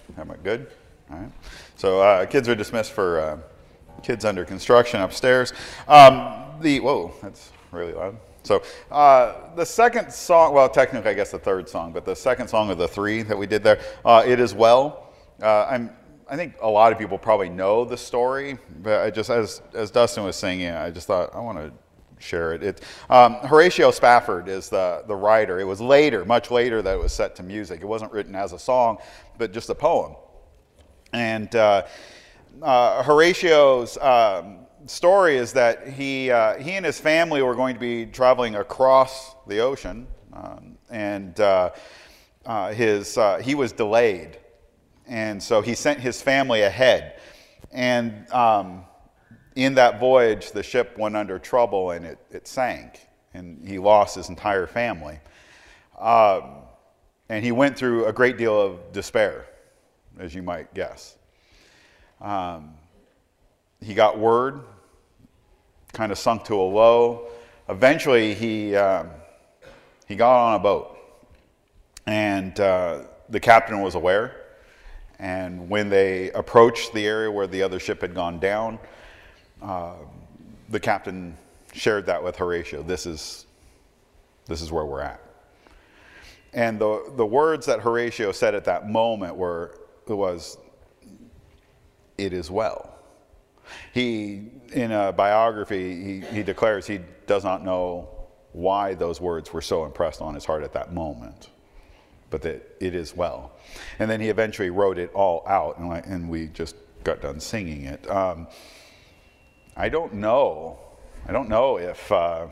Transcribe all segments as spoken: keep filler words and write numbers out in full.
Am I good? All right. So uh, kids are dismissed for uh, kids under construction upstairs. Um, the whoa, that's really loud. So uh, the second song, well, technically I guess the third song, but the second song of the three that we did there, uh, "It Is Well." Uh, I'm, I think a lot of people probably know the story, but I just, as as Dustin was singing, I just thought I want to share it. It um, Horatio Spafford is the the writer. It was later, much later, that it was set to music. It wasn't written as a song, but just a poem. And uh, uh, Horatio's um, story is that he uh, he and his family were going to be traveling across the ocean, um, and uh, uh, his uh, he was delayed, and so he sent his family ahead. And um, in that voyage, the ship went under trouble and it, it sank, and he lost his entire family. Um, and he went through a great deal of despair, as you might guess. Um, he got word, kind of sunk to a low. Eventually, he um, he got on a boat, and uh, the captain was aware. And when they approached the area where the other ship had gone down, uh, the captain shared that with Horatio. This is this is where we're at. And the the words that Horatio said at that moment were was, "It is well." He, in a biography, he, he declares he does not know why those words were so impressed on his heart at that moment, but that it is well. And then he eventually wrote it all out, and, I, and we just got done singing it. Um, I don't know. I don't know if, uh,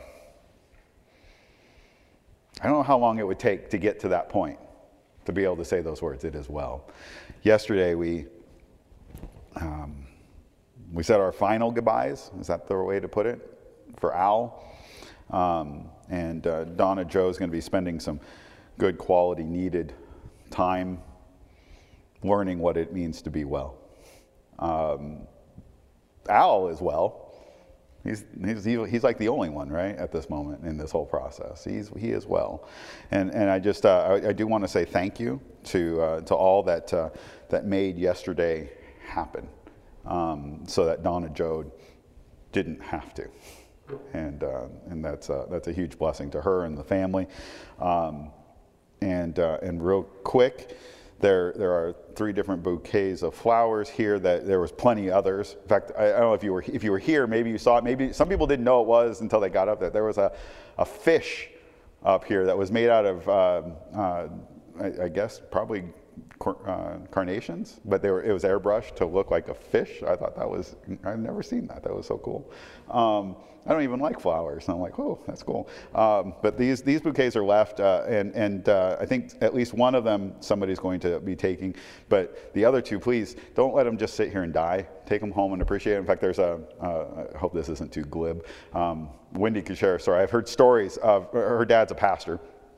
I don't know how long it would take to get to that point, to be able to say those words, "It is well." Yesterday we, um, we said our final goodbyes. Is that the way to put it? For Al. Um, and uh, Donna Joe is going to be spending some good quality, needed time learning what it means to be well. Um, Al is well. He's, he's, he's like the only one, right, at this moment in this whole process. He's, he is well. And, and I just, uh, I, I do want to say thank you to, uh, to all that, uh, that made yesterday happen, um, so that Donna Joe didn't have to. And, uh, and that's, uh, that's a huge blessing to her and the family. Um, and, uh, and real quick, There, there are three different bouquets of flowers here. That there was plenty others. In fact, I, I don't know if you were if you were here. Maybe you saw it. Maybe some people didn't know it was until they got up there. There was a, a fish up here that was made out of, uh, uh, I, I guess, probably uh, carnations, but they were it was airbrushed to look like a fish. I thought that was I've never seen that. That was so cool. Um, I don't even like flowers, and I'm like, oh, that's cool. Um, but these these bouquets are left, uh, and and uh, I think at least one of them somebody's going to be taking. But the other two, please don't let them just sit here and die. Take them home and appreciate it. In fact, there's a. Uh, I hope this isn't too glib. Um, Wendy could share a story. I've heard stories of her dad's a pastor.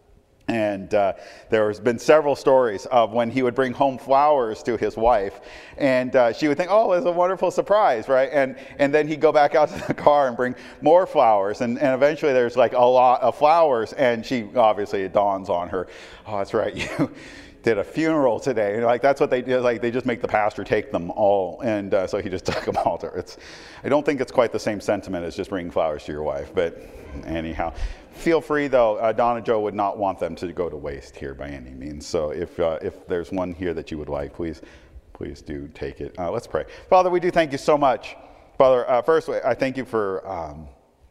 And uh, there's been several stories of when he would bring home flowers to his wife, and uh, she would think, "Oh, it's a wonderful surprise," right? And and then he'd go back out to the car and bring more flowers, and, and eventually there's like a lot of flowers, and she obviously it dawns on her, "Oh, that's right, you did a funeral today." And like that's what they do. Like they just make the pastor take them all, and uh, so he just took them all to her. It's, I don't think it's quite the same sentiment as just bringing flowers to your wife, but anyhow. Feel free, though. Uh, Donna Joe would not want them to go to waste here by any means. So if uh, if there's one here that you would like, please, please do take it. Uh, let's pray. Father, we do thank you so much. Father, uh, first, I thank you for, um,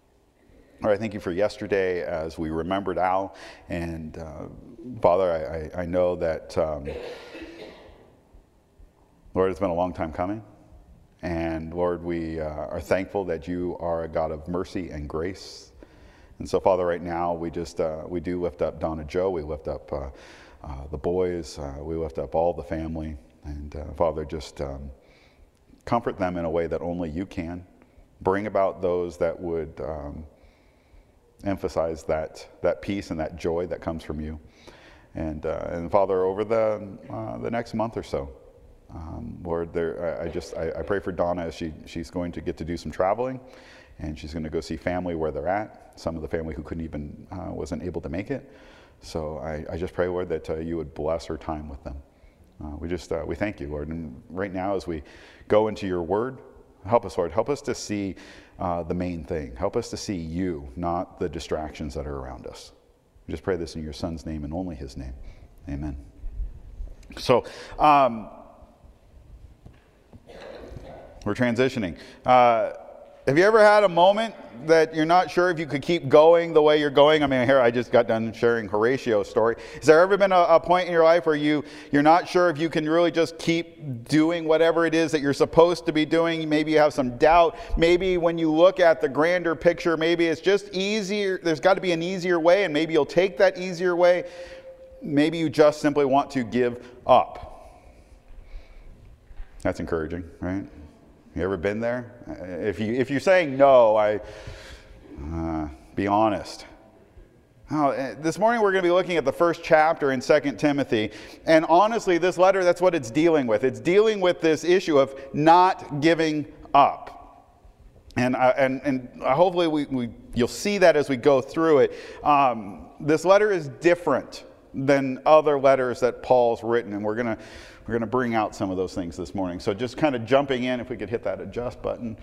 or I thank you for yesterday as we remembered Al. And uh, Father, I, I, I know that, um, Lord, it's been a long time coming. And Lord, we uh, are thankful that you are a God of mercy and grace. And so, Father, right now, we just, uh, we do lift up Donna Joe. We lift up uh, uh, the boys. Uh, we lift up all the family. And, uh, Father, just um, comfort them in a way that only you can. Bring about those that would um, emphasize that, that peace and that joy that comes from you. And, uh, and Father, over the, uh, the next month or so, um, Lord, there, I, I just, I, I pray for Donna as she, she's going to get to do some traveling. And she's going to go see family where they're at. Some of the family who couldn't even, uh, wasn't able to make it. So I, I just pray, Lord, that uh, you would bless her time with them. Uh, we just, uh, we thank you, Lord. And right now as we go into your word, help us, Lord. Help us to see uh, the main thing. Help us to see you, not the distractions that are around us. We just pray this in your Son's name and only his name. Amen. So, um, we're transitioning. Uh, have you ever had a moment that you're not sure if you could keep going the way you're going? I mean, here I just got done sharing Horatio's story. Has there ever been a, a point in your life where you, you're not sure if you can really just keep doing whatever it is that you're supposed to be doing? Maybe you have some doubt. Maybe when you look at the grander picture, maybe it's just easier. There's got to be an easier way, and maybe you'll take that easier way. Maybe you just simply want to give up. That's encouraging, right? You ever been there? If you if you're saying no, I uh, be honest. Oh, this morning we're going to be looking at the first chapter in Second Timothy, and honestly, this letter, that's what it's dealing with. It's dealing with this issue of not giving up, and uh, and and hopefully we, we you'll see that as we go through it. Um, this letter is different than other letters that Paul's written, and we're gonna. We're going to bring out some of those things this morning. So just kind of jumping in, if we could hit that adjust button.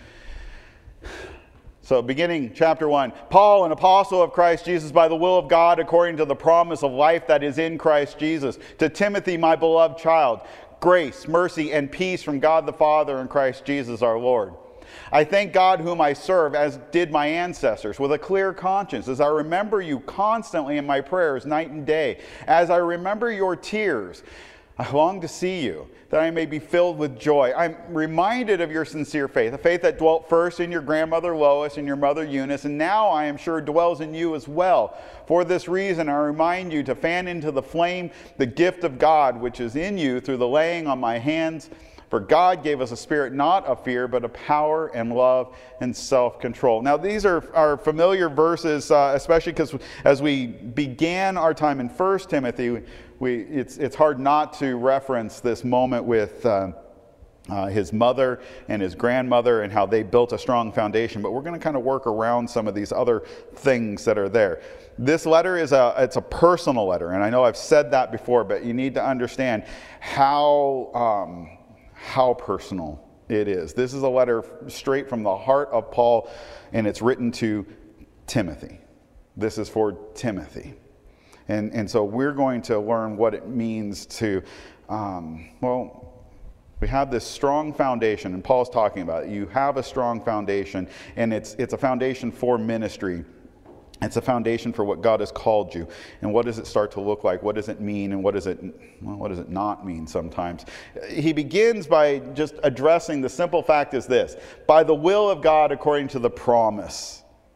So beginning chapter one. Paul, an apostle of Christ Jesus by the will of God, according to the promise of life that is in Christ Jesus. To Timothy, my beloved child, grace, mercy, and peace from God the Father and Christ Jesus our Lord. I thank God whom I serve, as did my ancestors, with a clear conscience, as I remember you constantly in my prayers night and day, as I remember your tears. I long to see you, that I may be filled with joy. I'm reminded of your sincere faith, a faith that dwelt first in your grandmother Lois and your mother Eunice, and now I am sure dwells in you as well. For this reason, I remind you to fan into the flame the gift of God, which is in you through the laying on my hands. For God gave us a spirit not of fear, but of power and love and self-control. Now, these are, are familiar verses, uh, especially because as we began our time in First Timothy, we, it's, it's hard not to reference this moment with uh, uh, his mother and his grandmother and how they built a strong foundation. But we're going to kind of work around some of these other things that are there. This letter is a, it's a personal letter. And I know I've said that before, but you need to understand how... Um, how personal it is. This is a letter straight from the heart of Paul, and it's written to Timothy. This is for Timothy. And, and so we're going to learn what it means to, um, well, we have this strong foundation, and Paul's talking about it. You have a strong foundation, and it's, it's a foundation for ministry. It's a foundation for what God has called you. And what does it start to look like? What does it mean? And what does it, well, what does it not mean sometimes? He begins by just addressing the simple fact is this: by the will of God according to the promise.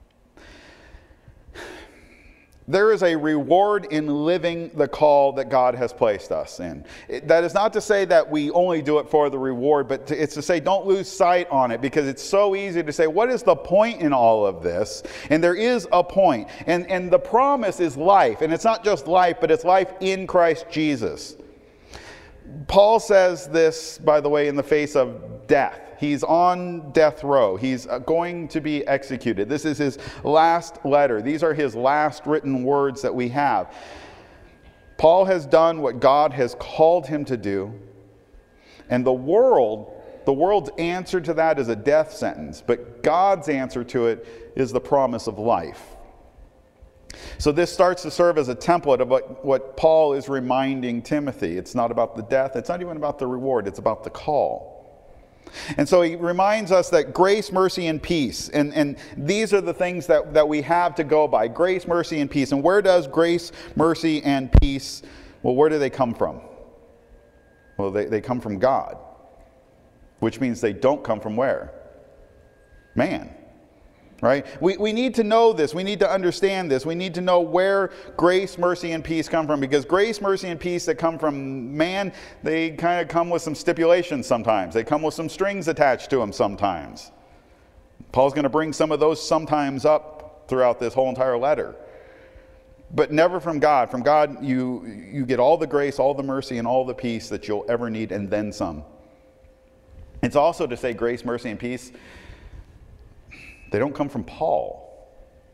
There is a reward in living the call that God has placed us in. It, that is not to say that we only do it for the reward, but to, it's to say don't lose sight on it, because it's so easy to say, what is the point in all of this? And there is a point. And, and the promise is life. And it's not just life, but it's life in Christ Jesus. Paul says this, by the way, in the face of death. He's on death row. He's going to be executed. This is his last letter. These are his last written words that we have. Paul has done what God has called him to do. And the world, the world's answer to that is a death sentence. But God's answer to it is the promise of life. So this starts to serve as a template of what, what Paul is reminding Timothy. It's not about the death. It's not even about the reward. It's about the call. And so he reminds us that grace, mercy, and peace. And, and these are the things that, that we have to go by. Grace, mercy, and peace. And where does grace, mercy, and peace, well, where do they come from? Well, they, they come from God. Which means they don't come from where? Man. Right? We, we need to know this. We need to understand this. We need to know where grace, mercy, and peace come from. Because grace, mercy, and peace that come from man, they kind of come with some stipulations sometimes. They come with some strings attached to them sometimes. Paul's going to bring some of those sometimes up throughout this whole entire letter. But never from God. From God, you, you get all the grace, all the mercy, and all the peace that you'll ever need, and then some. It's also to say grace, mercy, and peace, they don't come from Paul.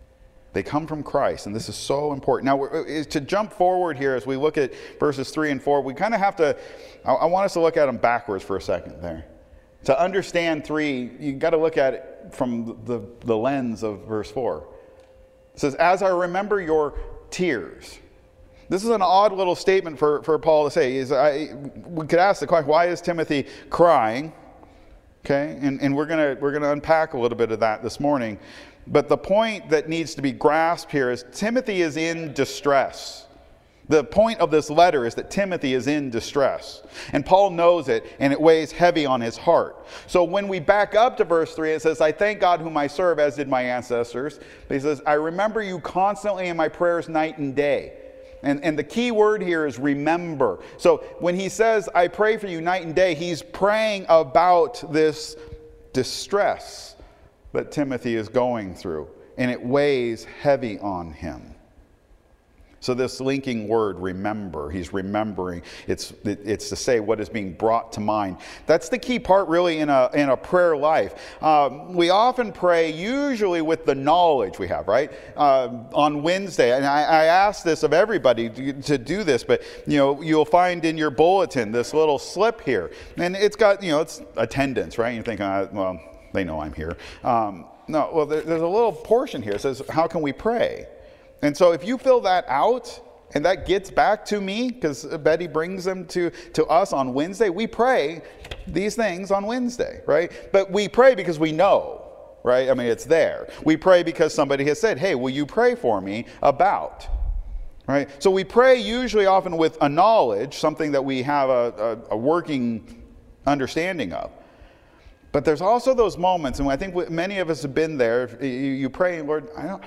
They come from Christ, and this is so important. Now, we're, to jump forward here as we look at verses three and four, we kind of have to, I, I want us to look at them backwards for a second there. To understand three, you got to look at it from the, the lens of verse four. It says, as I remember your tears. This is an odd little statement for, for Paul to say. Is I, we could ask the question, why is Timothy crying? Okay, and, and we're gonna we're gonna unpack a little bit of that this morning. But the point that needs to be grasped here is Timothy is in distress. The point of this letter is that Timothy is in distress. And Paul knows it, and it weighs heavy on his heart. So when we back up to verse three, it says, I thank God whom I serve, as did my ancestors. But he says, I remember you constantly in my prayers night and day. And, and the key word here is remember. So when he says, I pray for you night and day, he's praying about this distress that Timothy is going through. And it weighs heavy on him. So this linking word, remember, he's remembering. It's, it's to say what is being brought to mind. That's the key part really in a, in a prayer life. Um, we often pray usually with the knowledge we have, right? Uh, on Wednesday, and I, I ask this of everybody to, to do this, but you know, you'll find in your bulletin this little slip here. And it's got, you know, it's attendance, right? You're thinking, uh, well, they know I'm here. Um, no, well, there, there's a little portion here that says, how can we pray? And so if you fill that out, and that gets back to me, because Betty brings them to, to us on Wednesday, we pray these things on Wednesday, right? But we pray because we know, right? I mean, it's there. We pray because somebody has said, hey, will you pray for me about, right? So we pray usually often with a knowledge, something that we have a, a, a working understanding of. But there's also those moments, and I think many of us have been there, you, you pray, Lord, I don't...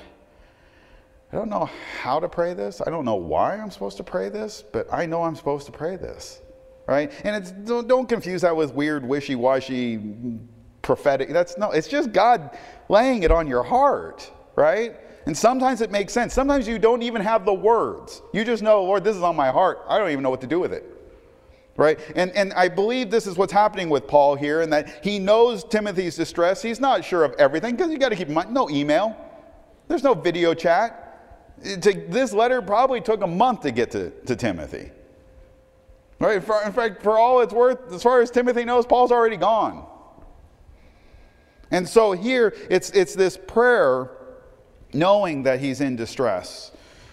I don't know how to pray this. I don't know why I'm supposed to pray this, but I know I'm supposed to pray this, right? And it's don't, don't confuse that with weird, wishy-washy, prophetic. That's no, it's just God laying it on your heart, right? And sometimes it makes sense. Sometimes you don't even have the words. You just know, Lord, this is on my heart. I don't even know what to do with it, right? And, and I believe this is what's happening with Paul here, and that he knows Timothy's distress. He's not sure of everything, because you got to keep in mind, no email. There's no video chat. To, this letter probably took a month to get to, to Timothy. Right? For, in fact, for all it's worth, as far as Timothy knows, Paul's already gone. And so here, it's, it's this prayer, knowing that he's in distress.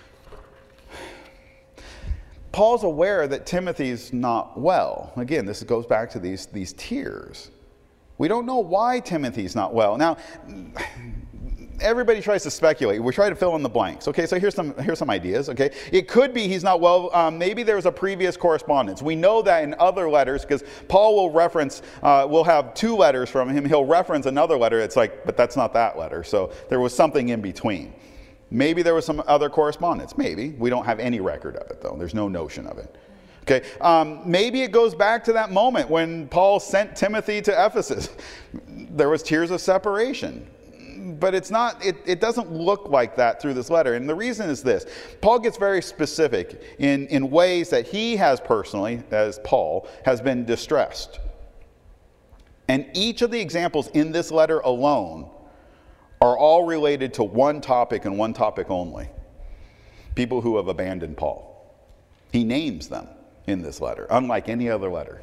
Paul's aware that Timothy's not well. Again, this goes back to these, these tears. We don't know why Timothy's not well. Now, everybody tries to speculate. We try to fill in the blanks. Okay, so here's some here's some ideas. Okay, it could be he's not well. Um, maybe there was a previous correspondence. We know that in other letters, because Paul will reference. Uh, we'll have two letters from him. He'll reference another letter. It's like, but that's not that letter. So there was something in between. Maybe there was some other correspondence. Maybe we don't have any record of it though. There's no notion of it. Okay, um, maybe it goes back to that moment when Paul sent Timothy to Ephesus. There was tears of separation. But it's not, it, it doesn't look like that through this letter. And the reason is this. Paul gets very specific in, in ways that he has personally, as Paul, has been distressed. And each of the examples in this letter alone are all related to one topic and one topic only. People who have abandoned Paul. He names them in this letter, unlike any other letter.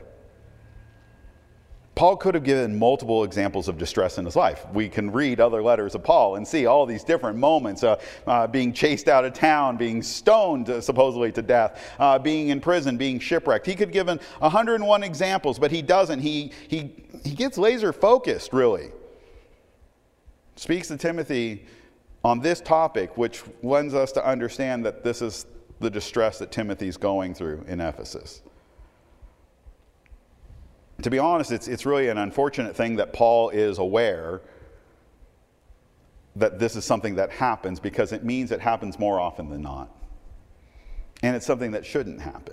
Paul could have given multiple examples of distress in his life. We can read other letters of Paul and see all these different moments, uh, uh, being chased out of town, being stoned uh, supposedly to death, uh, being in prison, being shipwrecked. He could have given one hundred and one examples, but he doesn't. He, he, he gets laser focused, really. Speaks to Timothy on this topic, which lends us to understand that this is the distress that Timothy's going through in Ephesus. To be honest, it's, it's really an unfortunate thing that Paul is aware that this is something that happens, because it means it happens more often than not. And it's something that shouldn't happen.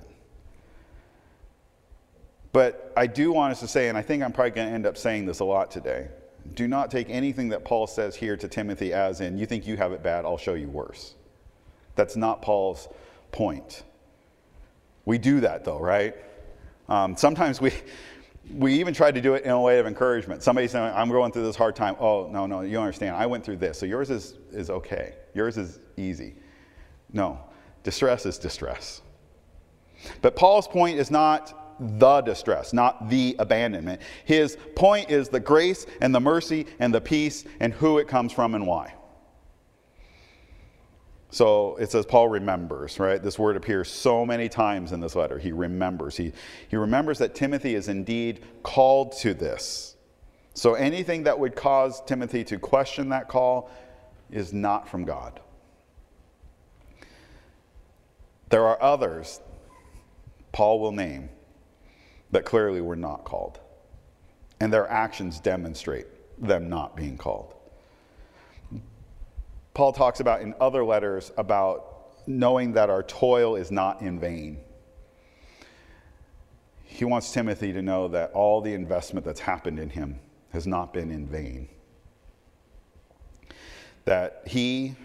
But I do want us to say, and I think I'm probably going to end up saying this a lot today, do not take anything that Paul says here to Timothy as in, you think you have it bad, I'll show you worse. That's not Paul's point. We do that though, right? Um, sometimes we... we even tried to do it in a way of encouragement. Somebody saying, I'm going through this hard time. Oh, no, no, you don't understand. I went through this, so yours is, is okay. Yours is easy. No, distress is distress. But Paul's point is not the distress, not the abandonment. His point is the grace and the mercy and the peace and who it comes from and why. So it says Paul remembers, right? This word appears so many times in this letter. He remembers. He, he remembers that Timothy is indeed called to this. So anything that would cause Timothy to question that call is not from God. There are others Paul will name that clearly were not called. And their actions demonstrate them not being called. Paul talks about in other letters about knowing that our toil is not in vain. He wants Timothy to know that all the investment that's happened in him has not been in vain. That he,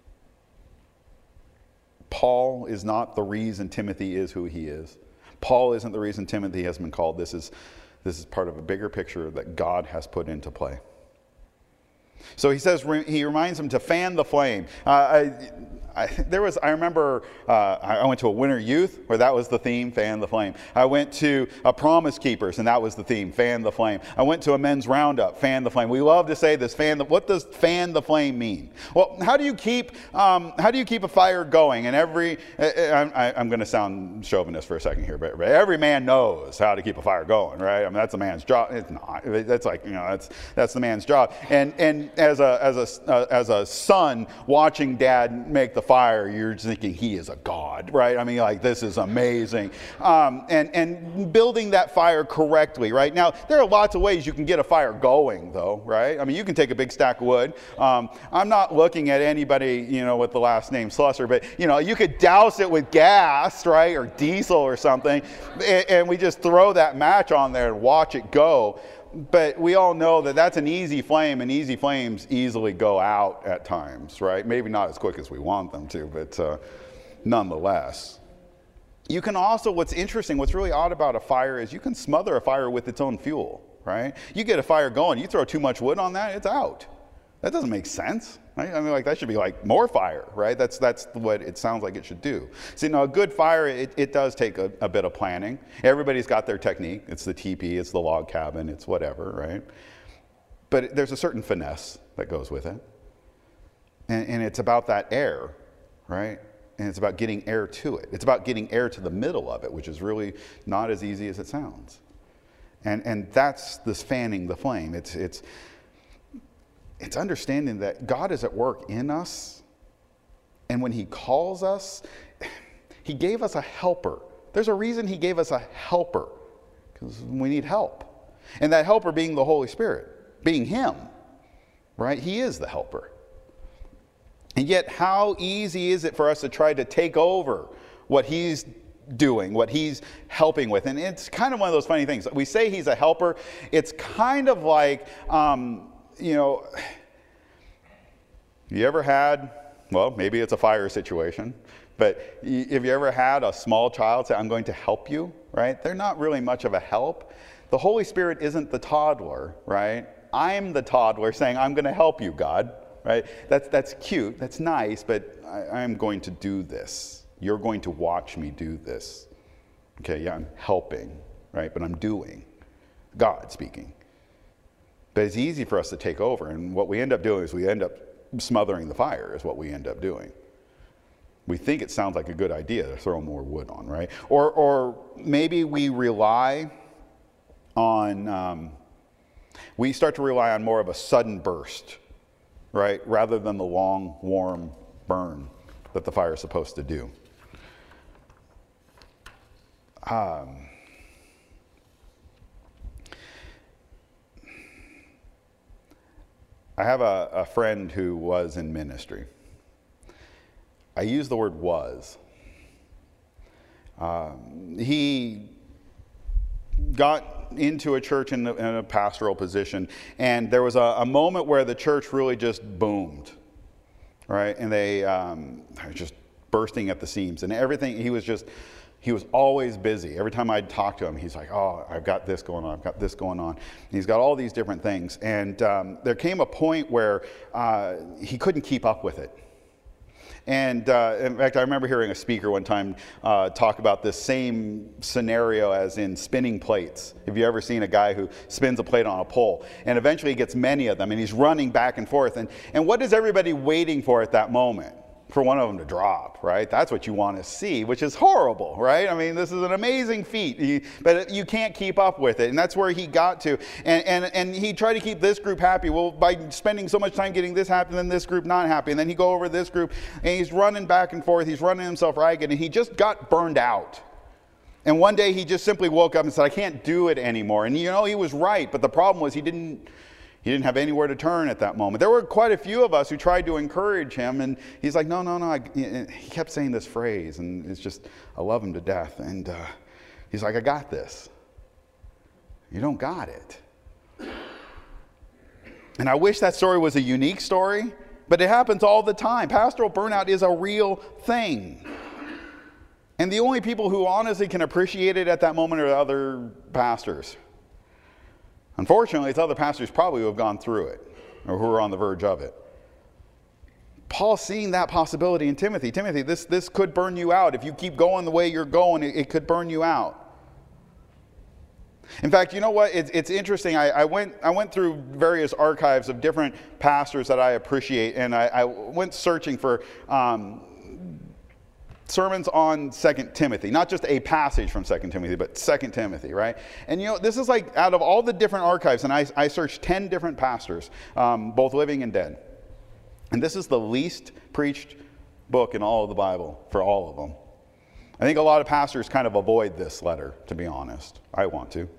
Paul, is not the reason Timothy is who he is. Paul isn't the reason Timothy has been called. This is, this is part of a bigger picture that God has put into play. So he says, he reminds him to fan the flame. Uh, I, I, there was, I remember uh, I went to a winter youth where that was the theme, fan the flame. I went to a Promise Keepers and that was the theme, fan the flame. I went to a men's roundup, fan the flame. We love to say this, fan the, what does fan the flame mean? Well, how do you keep, um, how do you keep a fire going? And every, I, I, I'm going to sound chauvinist for a second here, but, but every man knows how to keep a fire going, right? I mean, that's a man's job. It's not. That's like, you know, that's that's the man's job. And and as a as a uh, as a son watching dad make the fire, you're just thinking he is a god, right? I mean, like, this is amazing. Um, and, and building that fire correctly, right? Now, there are lots of ways you can get a fire going, though, right? I mean, you can take a big stack of wood. Um, I'm not looking at anybody, you know, with the last name Slusser, but, you know, you could douse it with gas, right? Or diesel or something. And, and we just throw that match on there and watch it go. But we all know that that's an easy flame, and easy flames easily go out at times, right? Maybe not as quick as we want them to, but uh, nonetheless. You can also, what's interesting, what's really odd about a fire is you can smother a fire with its own fuel, right? You get a fire going, you throw too much wood on that, it's out. That doesn't make sense. Right? I mean, like, that should be like more fire, right? That's that's what it sounds like it should do. See, now a good fire, it, it does take a, a bit of planning. Everybody's got their technique. It's the teepee, it's the log cabin, it's whatever, right? But there's a certain finesse that goes with it. And, and it's about that air, right? And it's about getting air to it. It's about getting air to the middle of it, which is really not as easy as it sounds. And and that's this fanning the flame. It's it's It's understanding that God is at work in us, and when he calls us, he gave us a helper. There's a reason he gave us a helper, because we need help. And that helper being the Holy Spirit, being him, right? He is the helper. And yet, how easy is it for us to try to take over what he's doing, what he's helping with? And it's kind of one of those funny things. We say he's a helper. It's kind of like, um, you know, you ever had, well, maybe it's a fire situation, but have you ever had a small child say, I'm going to help you, right? They're not really much of a help. The Holy Spirit isn't the toddler, right? I'm the toddler saying, I'm going to help you, God, right? That's, that's cute, that's nice, but I, I'm going to do this. You're going to watch me do this. Okay, yeah, I'm helping, right? But I'm doing. God speaking. But it's easy for us to take over, and what we end up doing is we end up smothering the fire is what we end up doing. We think it sounds like a good idea to throw more wood on, right? Or, or maybe we rely on, um, we start to rely on more of a sudden burst, right? Rather than the long, warm burn that the fire is supposed to do. Um... I have a, a friend who was in ministry. I use the word was. Um, he got into a church in, the, in a pastoral position, and there was a, a moment where the church really just boomed, right? And they um, were just bursting at the seams, and everything, he was just He was always busy. Every time I'd talk to him, he's like, oh, I've got this going on, I've got this going on. And he's got all these different things. And um, there came a point where uh, he couldn't keep up with it. And uh, in fact, I remember hearing a speaker one time uh, talk about this same scenario as in spinning plates. Have you ever seen a guy who spins a plate on a pole? And eventually he gets many of them, and he's running back and forth. And, and what is everybody waiting for at that moment? For one of them to drop, right? That's what you want to see, which is horrible, right? I mean, this is an amazing feat, he, but you can't keep up with it. And that's where he got to. And, and, and he tried to keep this group happy. Well, by spending so much time getting this happy, and then this group not happy. And then he go over this group, and he's running back and forth. He's running himself ragged, and he just got burned out. And one day he just simply woke up and said, I can't do it anymore. And you know, he was right, but the problem was he didn't He didn't have anywhere to turn at that moment. There were quite a few of us who tried to encourage him, and he's like, no, no, no. I, he kept saying this phrase, and it's just, I love him to death. And uh, he's like, I got this. You don't got it. And I wish that story was a unique story, but it happens all the time. Pastoral burnout is a real thing. And the only people who honestly can appreciate it at that moment are other pastors. Unfortunately, it's other pastors probably who have gone through it or who are on the verge of it. Paul's seeing that possibility in Timothy. Timothy, this, this could burn you out. If you keep going the way you're going, it, it could burn you out. In fact, you know what? It's, it's interesting. I, I, went, I went through various archives of different pastors that I appreciate, and I, I went searching for um, sermons on Second Timothy, not just a passage from Second Timothy, but Second Timothy, right? And you know, this is like out of all the different archives, and I, I searched ten different pastors, um, both living and dead. And this is the least preached book in all of the Bible for all of them. I think a lot of pastors kind of avoid this letter, to be honest. I want to.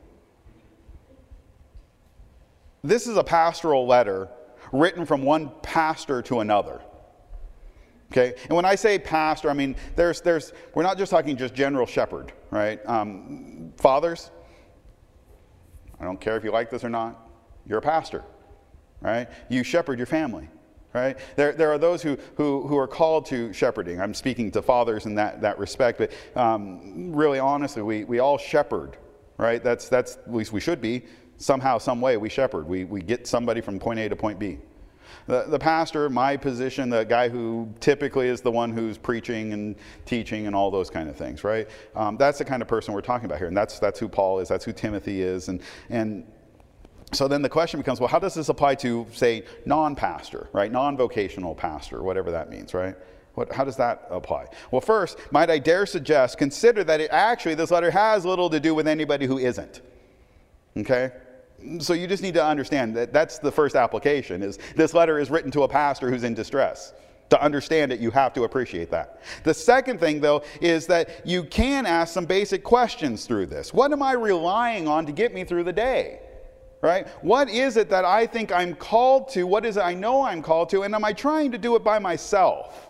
This is a pastoral letter written from one pastor to another. Okay, and when I say pastor, I mean, there's, there's, we're not just talking just general shepherd, right? Um, fathers, I don't care if you like this or not, you're a pastor, right? You shepherd your family, right? There, there are those who, who, who are called to shepherding. I'm speaking to fathers in that, that respect, but um, really honestly, we, we all shepherd, right? That's, that's, at least we should be. Somehow, some way, we shepherd. We, we get somebody from point A to point B. The, the pastor, my position, the guy who typically is the one who's preaching and teaching and all those kind of things, right? Um, that's the kind of person we're talking about here. And that's, that's who Paul is. That's who Timothy is. And, and so then the question becomes, well, how does this apply to, say, non-pastor, right? Non-vocational pastor, whatever that means, right? What, how does that apply? Well, first, might I dare suggest, consider that it actually, this letter has little to do with anybody who isn't. Okay? So you just need to understand that that's the first application, is this letter is written to a pastor who's in distress. To understand it, you have to appreciate that. The second thing, though, is that you can ask some basic questions through this. What am I relying on to get me through the day? Right? What is it that I think I'm called to? What is it I know I'm called to? And am I trying to do it by myself?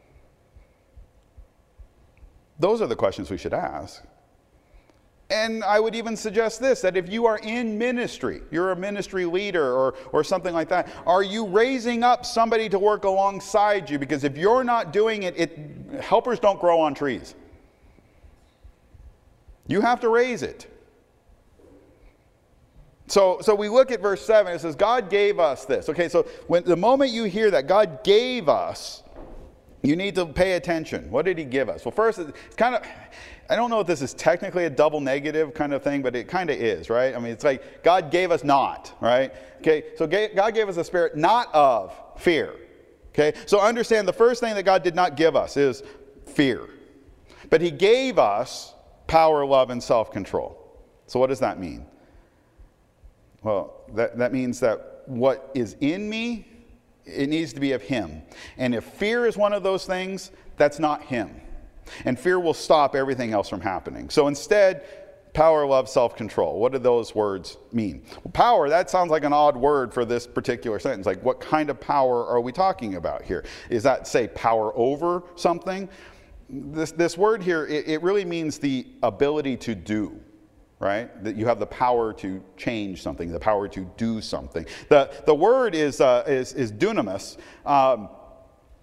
Those are the questions we should ask. And I would even suggest this, that if you are in ministry, you're a ministry leader or, or something like that, are you raising up somebody to work alongside you? Because if you're not doing it, it helpers don't grow on trees. You have to raise it. So, so we look at verse seven, it says, God gave us this. Okay, so when the moment you hear that God gave us, you need to pay attention. What did he give us? Well, first, it's kind of, I don't know if this is technically a double negative kind of thing, but it kind of is, right? I mean, it's like God gave us not, right? Okay, so God gave us a spirit not of fear. Okay, so understand the first thing that God did not give us is fear. But he gave us power, love, and self-control. So what does that mean? Well, that, that means that what is in me, it needs to be of him. And if fear is one of those things, that's not him. And fear will stop everything else from happening. So instead, power, love, self-control. What do those words mean? Well, power, that sounds like an odd word for this particular sentence. Like, what kind of power are we talking about here? Is that, say, power over something? This, this word here, it, it really means the ability to do. Right? That you have the power to change something, the power to do something. The, the word is, uh, is, is dunamis. Um,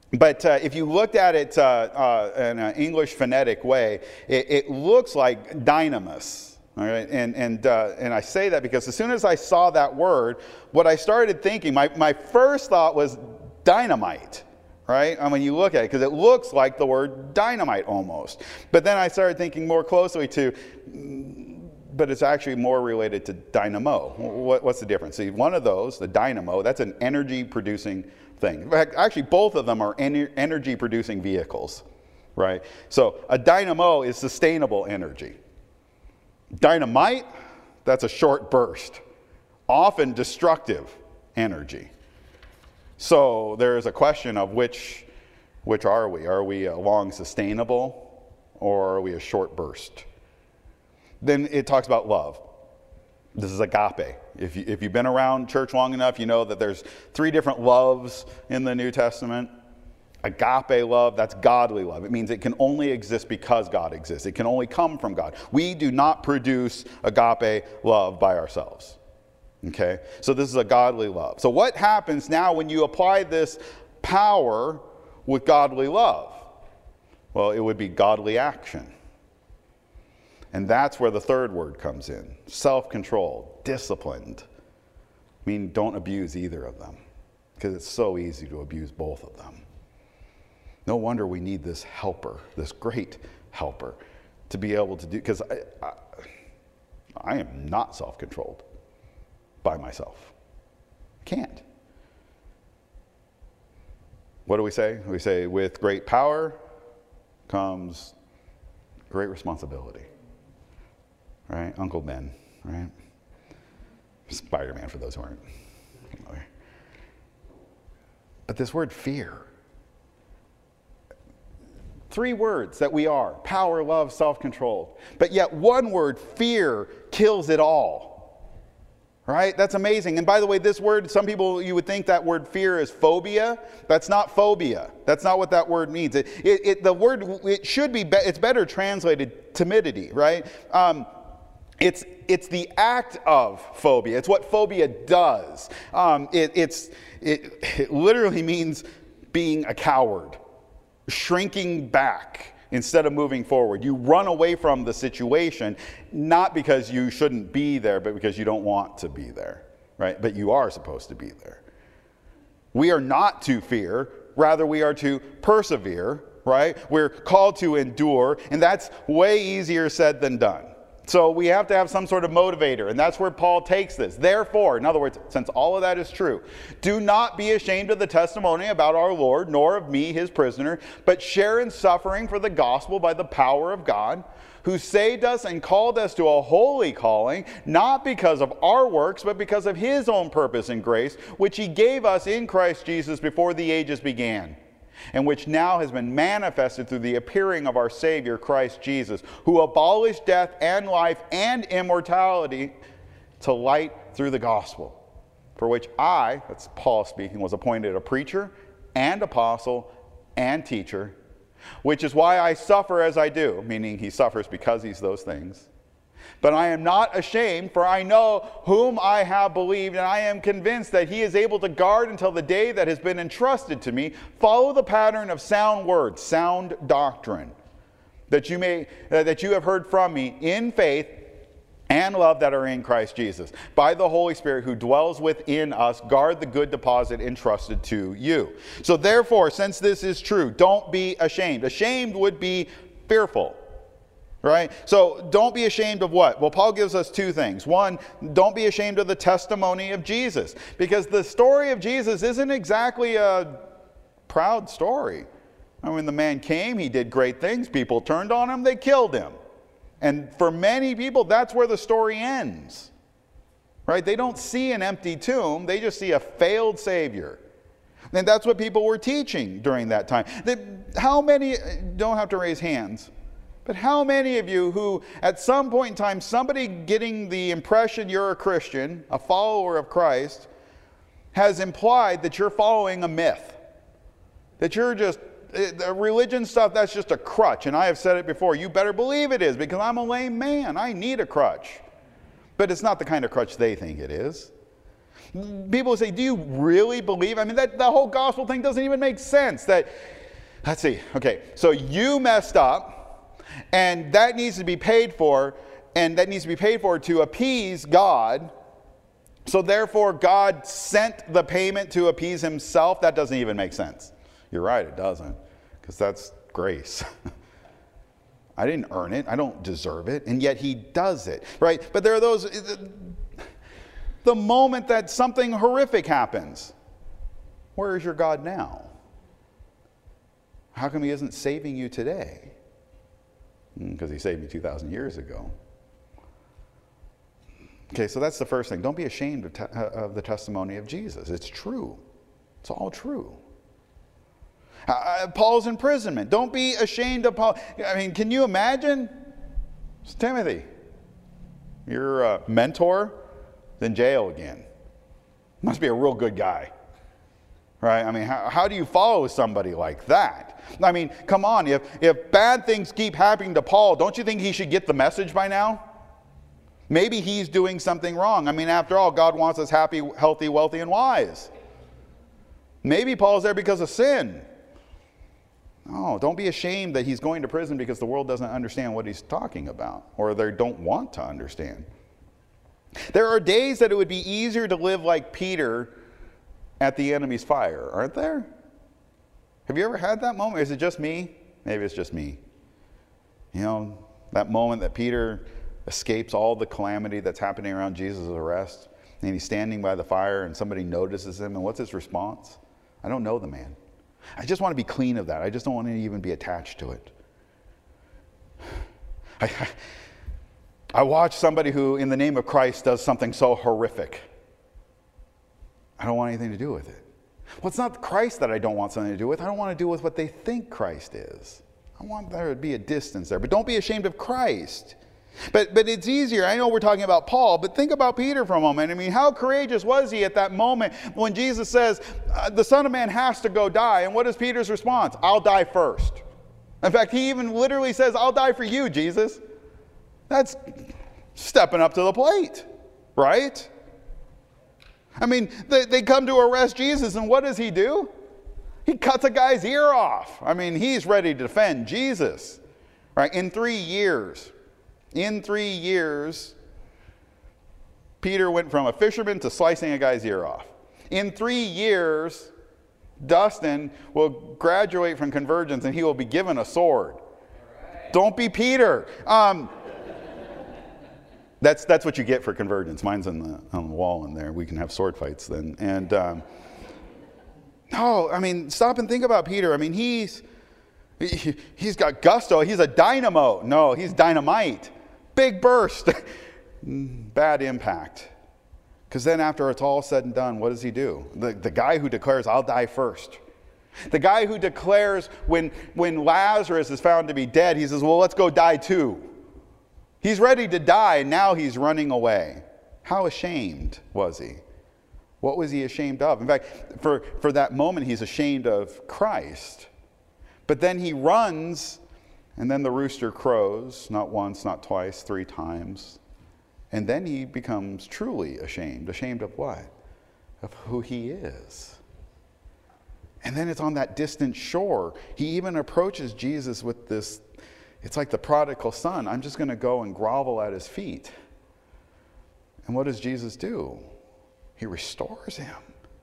But uh, if you looked at it uh, uh, in an English phonetic way, it, it looks like dynamis. All right? And, and, uh, and I say that because as soon as I saw that word, what I started thinking, my, my first thought was dynamite. Right? And when you look at it, because it looks like the word dynamite almost. But then I started thinking more closely to, but it's actually more related to dynamo. What, what's the difference? See, one of those, the dynamo, that's an energy-producing thing. In fact, actually, both of them are ener- energy-producing vehicles. Right? So a dynamo is sustainable energy. Dynamite, that's a short burst, often destructive energy. So there is a question of which, which are we? Are we a long sustainable or are we a short burst? Then it talks about love. This is agape. If, you, if you've been around church long enough, you know that there's three different loves in the New Testament. Agape love, that's godly love. It means it can only exist because God exists. It can only come from God. We do not produce agape love by ourselves. Okay, so this is a godly love. So what happens now when you apply this power with godly love? Well, it would be godly action. And that's where the third word comes in. Self-controlled, disciplined. I mean, don't abuse either of them, because it's so easy to abuse both of them. No wonder we need this helper, this great helper, to be able to do, because I, I, I am not self-controlled by myself. Can't. What do we say? We say, with great power comes great responsibility. Right? Uncle Ben, right? Spider-Man for those who aren't familiar. But this word fear, three words that we are: power, love, self-control. But yet one word, fear, kills it all. Right? That's amazing. And by the way, this word, some people, you would think that word fear is phobia. That's not phobia. That's not what that word means. It, it, it, the word, it should be, be, it's better translated timidity, right? Um, it's, it's the act of phobia. It's what phobia does. Um, it, it's, it, it literally means being a coward, shrinking back instead of moving forward. You run away from the situation, not because you shouldn't be there, but because you don't want to be there, right? But you are supposed to be there. We are not to fear, rather we are to persevere, right? We're called to endure, and that's way easier said than done. So we have to have some sort of motivator, and that's where Paul takes this. Therefore, in other words, since all of that is true, do not be ashamed of the testimony about our Lord, nor of me, his prisoner, but share in suffering for the gospel by the power of God, who saved us and called us to a holy calling, not because of our works, but because of his own purpose and grace, which he gave us in Christ Jesus before the ages began, and which now has been manifested through the appearing of our Savior, Christ Jesus, who abolished death and life and immortality to light through the gospel, for which I, that's Paul speaking, was appointed a preacher and apostle and teacher, which is why I suffer as I do, meaning he suffers because he's those things. But I am not ashamed, for I know whom I have believed, and I am convinced that he is able to guard until the day that has been entrusted to me. Follow the pattern of sound words, sound doctrine, that you may uh, that you have heard from me in faith and love that are in Christ Jesus. By the Holy Spirit who dwells within us, guard the good deposit entrusted to you. So therefore, since this is true, don't be ashamed. Ashamed would be fearful. Right? So don't be ashamed of what? Well, Paul gives us two things. One, don't be ashamed of the testimony of Jesus, because the story of Jesus isn't exactly a proud story. I mean, the man came, he did great things, people turned on him, they killed him. And for many people, that's where the story ends. Right? They don't see an empty tomb, they just see a failed Savior. And that's what people were teaching during that time. They, how many, don't have to raise hands, but how many of you who at some point in time, somebody getting the impression you're a Christian, a follower of Christ, has implied that you're following a myth? That you're just, the religion stuff, that's just a crutch. And I have said it before, you better believe it is, because I'm a lame man. I need a crutch. But it's not the kind of crutch they think it is. People say, do you really believe? I mean, that the whole gospel thing doesn't even make sense. That, let's see, okay, so you messed up, and that needs to be paid for, and that needs to be paid for to appease God. So therefore, God sent the payment to appease himself. That doesn't even make sense. You're right, it doesn't, because that's grace. I didn't earn it. I don't deserve it. And yet he does it, right? But there are those, the moment that something horrific happens, where is your God now? How come he isn't saving you today? Because he saved me two thousand years ago. Okay, so that's the first thing. Don't be ashamed of, te- of the testimony of Jesus. It's true. It's all true. Uh, Paul's imprisonment. Don't be ashamed of Paul. I mean, can you imagine? It's Timothy, your uh, mentor, is in jail again. Must be a real good guy. Right? I mean, how, how do you follow somebody like that? I mean, come on. If, if bad things keep happening to Paul, don't you think he should get the message by now? Maybe he's doing something wrong. I mean, after all, God wants us happy, healthy, wealthy, and wise. Maybe Paul's there because of sin. No, don't be ashamed that he's going to prison because the world doesn't understand what he's talking about, or they don't want to understand. There are days that it would be easier to live like Peter at the enemy's fire, aren't there? Have you ever had that moment? Is it just me? Maybe it's just me. You know, that moment that Peter escapes all the calamity that's happening around Jesus' arrest, and he's standing by the fire and somebody notices him, and what's his response? I don't know the man. I just want to be clean of that. I just don't want to even be attached to it. I, I watch somebody who, in the name of Christ, does something so horrific. I don't want anything to do with it. Well, it's not Christ that I don't want something to do with. I don't want to do with what they think Christ is. I want there to be a distance there. But don't be ashamed of Christ. But but it's easier. I know we're talking about Paul, but think about Peter for a moment. I mean, how courageous was he at that moment when Jesus says, uh, the Son of Man has to go die? And what is Peter's response? I'll die first. In fact, he even literally says, I'll die for you, Jesus. That's stepping up to the plate, right? I mean, they, they come to arrest Jesus, and what does he do? He cuts a guy's ear off. I mean, he's ready to defend Jesus, right? In three years. In three years, Peter went from a fisherman to slicing a guy's ear off. In three years, Dustin will graduate from Convergence and he will be given a sword. Right. Don't be Peter. Um, that's that's what you get for Convergence. Mine's on the on the wall in there. We can have sword fights then. And um, no, I mean, stop and think about Peter. I mean, he's he, he's got gusto. He's a dynamo. No, he's dynamite. Big burst, bad impact. Because then after it's all said and done, what does he do? The, the guy who declares, I'll die first. The guy who declares when, when Lazarus is found to be dead, he says, well, let's go die too. He's ready to die, and now he's running away. How ashamed was he? What was he ashamed of? In fact, for, for that moment, he's ashamed of Christ. But then he runs. And then the rooster crows, not once, not twice, three times. And then he becomes truly ashamed. Ashamed of what? Of who he is. And then it's on that distant shore. He even approaches Jesus with this, it's like the prodigal son. I'm just going to go and grovel at his feet. And what does Jesus do? He restores him.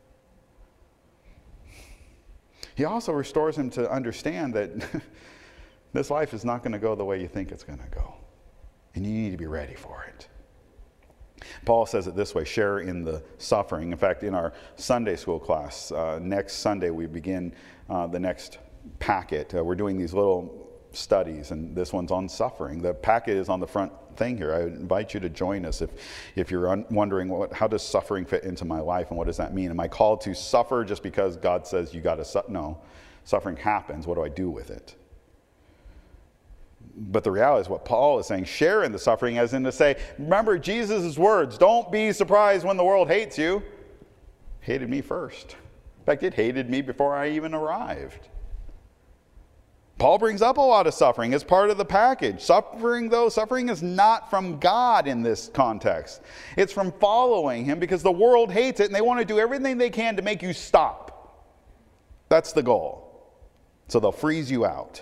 He also restores him to understand that this life is not going to go the way you think it's going to go. And you need to be ready for it. Paul says it this way, share in the suffering. In fact, in our Sunday school class, uh, next Sunday we begin uh, the next packet. Uh, we're doing these little studies, and this one's on suffering. The packet is on the front thing here. I invite you to join us if, if you're un- wondering, what, how does suffering fit into my life, and what does that mean? Am I called to suffer just because God says you got to suffer? No. Suffering happens. What do I do with it? But the reality is what Paul is saying, share in the suffering, as in to say, remember Jesus' words, don't be surprised when the world hates you. Hated me first. In fact, it hated me before I even arrived. Paul brings up a lot of suffering as part of the package. Suffering, though, suffering is not from God in this context. It's from following him because the world hates it and they want to do everything they can to make you stop. That's the goal. So they'll freeze you out.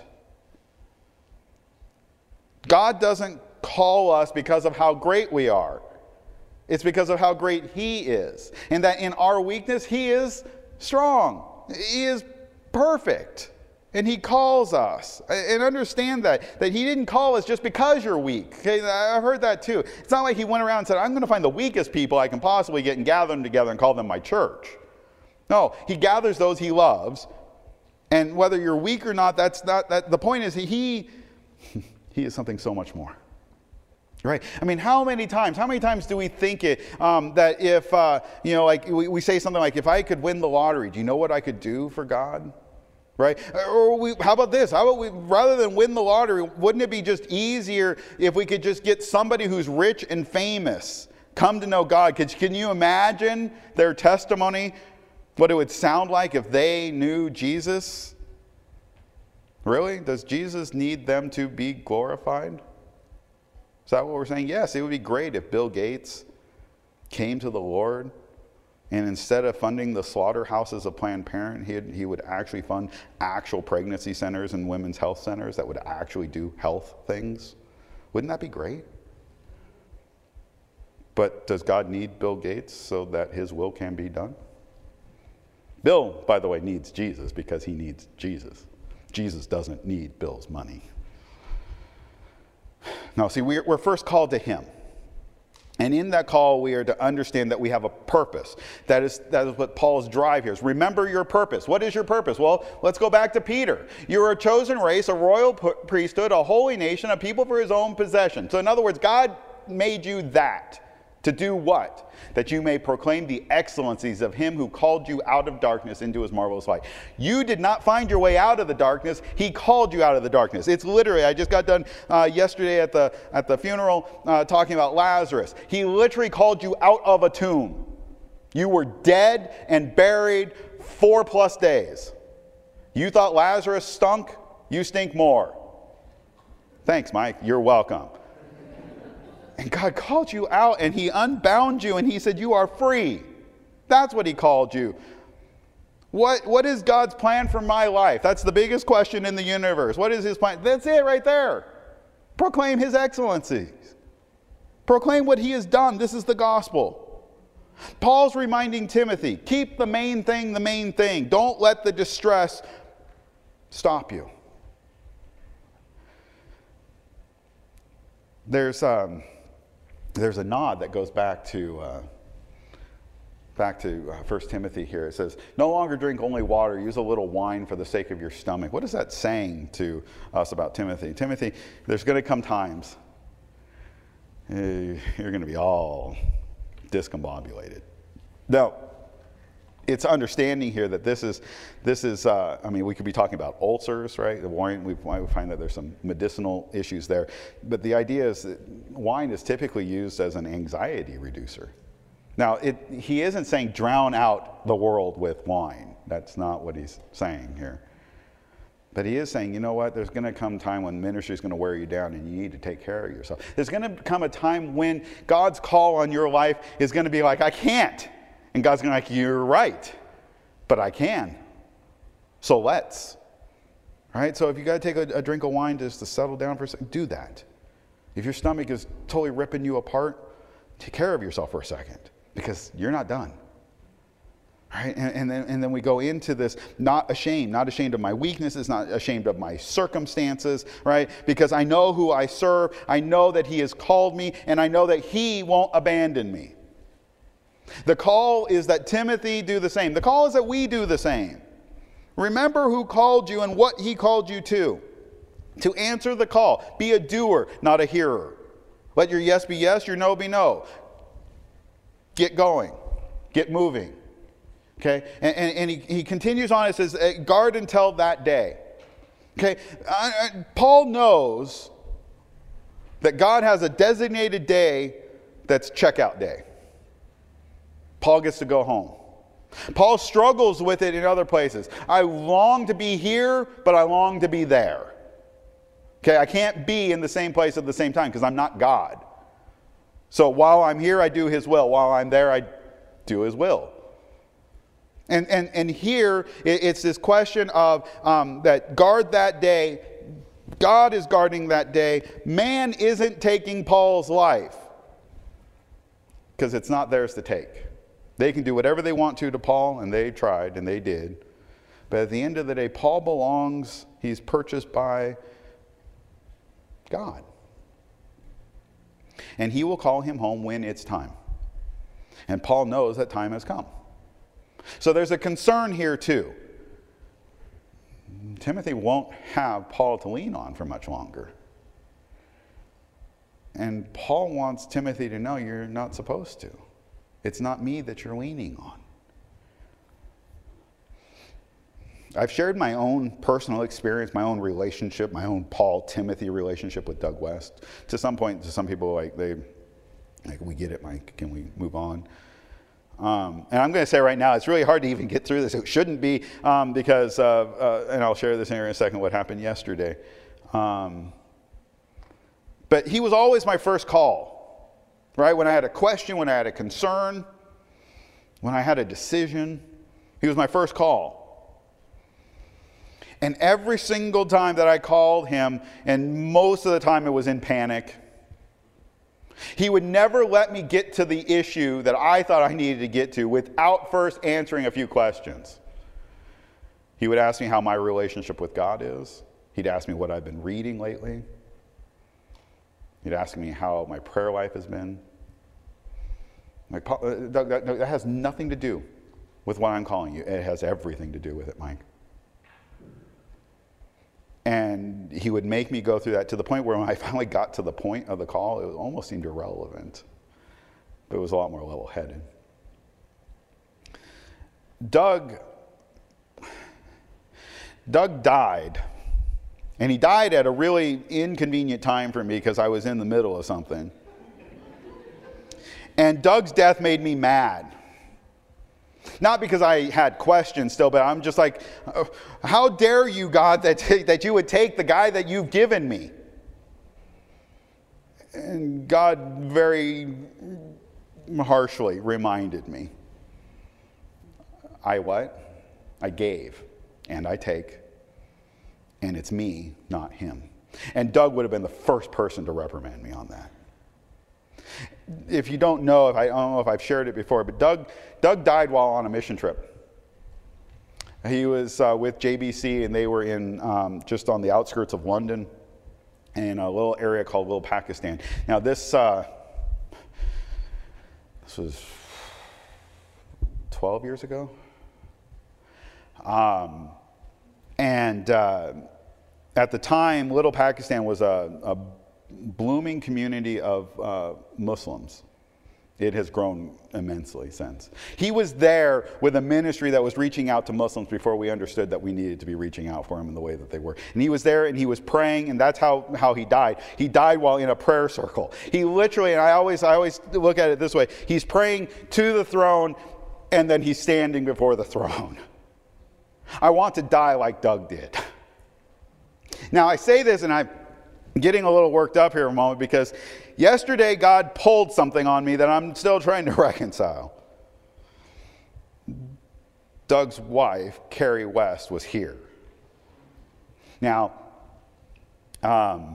God doesn't call us because of how great we are. It's because of how great he is. And that in our weakness, he is strong. He is perfect. And he calls us. And understand that, that he didn't call us just because you're weak. Okay, I've heard that too. It's not like he went around and said, I'm going to find the weakest people I can possibly get and gather them together and call them my church. No, he gathers those he loves. And whether you're weak or not, that's not, that, the point is he, he is something so much more. Right? I mean, how many times, how many times do we think it, um, that if, uh, you know, like we, we say something like, if I could win the lottery, do you know what I could do for God? Right? Or we, how about this? How about we, rather than win the lottery, wouldn't it be just easier if we could just get somebody who's rich and famous come to know God? Could, can you imagine their testimony, what it would sound like if they knew Jesus? Really? Does Jesus need them to be glorified? Is that what we're saying? Yes, it would be great if Bill Gates came to the Lord and instead of funding the slaughterhouses of Planned Parenthood, he would actually fund actual pregnancy centers and women's health centers that would actually do health things. Wouldn't that be great? But does God need Bill Gates so that his will can be done? Bill, by the way, needs Jesus because he needs Jesus. Jesus doesn't need Bill's money. No, see, we're, we're first called to him. And in that call, we are to understand that we have a purpose. That is, that is what Paul's drive here is. Remember your purpose. What is your purpose? Well, let's go back to Peter. You are a chosen race, a royal priesthood, a holy nation, a people for his own possession. So in other words, God made you that. To do what? That you may proclaim the excellencies of him who called you out of darkness into his marvelous light. You did not find your way out of the darkness. He called you out of the darkness. It's literally, I just got done uh, yesterday at the, at the funeral uh, talking about Lazarus. He literally called you out of a tomb. You were dead and buried four plus days. You thought Lazarus stunk? You stink more. Thanks, Mike. You're welcome. And God called you out and he unbound you and he said, you are free. That's what he called you. What, what is God's plan for my life? That's the biggest question in the universe. What is his plan? That's it right there. Proclaim his excellencies. Proclaim what he has done. This is the gospel. Paul's reminding Timothy, keep the main thing the main thing. Don't let the distress stop you. There's... Um, There's a nod that goes back to uh, back to uh, First Timothy here. It says, no longer drink only water, use a little wine for the sake of your stomach. What is that saying to us about Timothy? Timothy, there's going to come times uh, you're going to be all discombobulated. Now, it's understanding here that this is, this is uh, I mean, we could be talking about ulcers, right? The wine, we, we find that there's some medicinal issues there. But the idea is that wine is typically used as an anxiety reducer. Now, it, he isn't saying drown out the world with wine. That's not what he's saying here. But he is saying, you know what, there's going to come a time when ministry is going to wear you down and you need to take care of yourself. There's going to come a time when God's call on your life is going to be like, I can't. And God's going to be like, you're right, but I can. So let's. Right? So if you got to take a, a drink of wine just to settle down for a second, do that. If your stomach is totally ripping you apart, take care of yourself for a second because you're not done. Right? And, and, then, and then we go into this not ashamed, not ashamed of my weaknesses, not ashamed of my circumstances, right? Because I know who I serve, I know that he has called me, and I know that he won't abandon me. The call is that Timothy do the same. The call is that we do the same. Remember who called you and what he called you to. To answer the call. Be a doer, not a hearer. Let your yes be yes, your no be no. Get going. Get moving. Okay? And, and, and he, he continues on, it says, guard until that day. Okay? I, I, Paul knows that God has a designated day that's checkout day. Paul gets to go home. Paul struggles with it in other places. I long to be here, but I long to be there. Okay, I can't be in the same place at the same time because I'm not God. So while I'm here, I do his will. While I'm there, I do his will. And, and, and here, it's this question of um, that guard that day. God is guarding that day. Man isn't taking Paul's life because it's not theirs to take. They can do whatever they want to to Paul, and they tried, and they did. But at the end of the day, Paul belongs, he's purchased by God. And he will call him home when it's time. And Paul knows that time has come. So there's a concern here too. Timothy won't have Paul to lean on for much longer. And Paul wants Timothy to know you're not supposed to. It's not me that you're leaning on. I've shared my own personal experience, my own relationship, my own Paul-Timothy relationship with Doug West. To some point, to some people, like, they, like, we get it, Mike, can we move on? Um, and I'm going to say right now, it's really hard to even get through this. It shouldn't be, um, because, uh, uh, and I'll share this here in a second, what happened yesterday. Um, but he was always my first call. Right? When I had a question, when I had a concern, when I had a decision, he was my first call. And every single time that I called him, and most of the time it was in panic, he would never let me get to the issue that I thought I needed to get to without first answering a few questions. He would ask me how my relationship with God is. He'd ask me what I've been reading lately. He'd ask me how my prayer life has been. Like, Doug, that, that has nothing to do with what I'm calling you. It has everything to do with it, Mike. And he would make me go through that to the point where when I finally got to the point of the call, it almost seemed irrelevant. But it was a lot more level-headed. Doug, Doug died. And he died at a really inconvenient time for me because I was in the middle of something. And Doug's death made me mad. Not because I had questions still, but I'm just like, how dare you, God, that, that you would take the guy that you've given me? And God very harshly reminded me. I what? I gave, and I take. And it's me, not him. And Doug would have been the first person to reprimand me on that. If you don't know, if I, I don't know if I've shared it before, but Doug, Doug died while on a mission trip. He was uh, with J B C, and they were in um, just on the outskirts of London, in a little area called Little Pakistan. Now this, uh, this was twelve years ago. Um, and uh, at the time, Little Pakistan was a, a blooming community of uh, Muslims. It has grown immensely since. He was there with a ministry that was reaching out to Muslims before we understood that we needed to be reaching out for him in the way that they were. And he was there and he was praying, and that's how, how he died. He died while in a prayer circle. He literally, and I always, I always look at it this way, he's praying to the throne and then he's standing before the throne. I want to die like Doug did. Now I say this and I'm getting a little worked up here a moment because yesterday God pulled something on me that I'm still trying to reconcile. Doug's wife, Carrie West, was here. Now, um,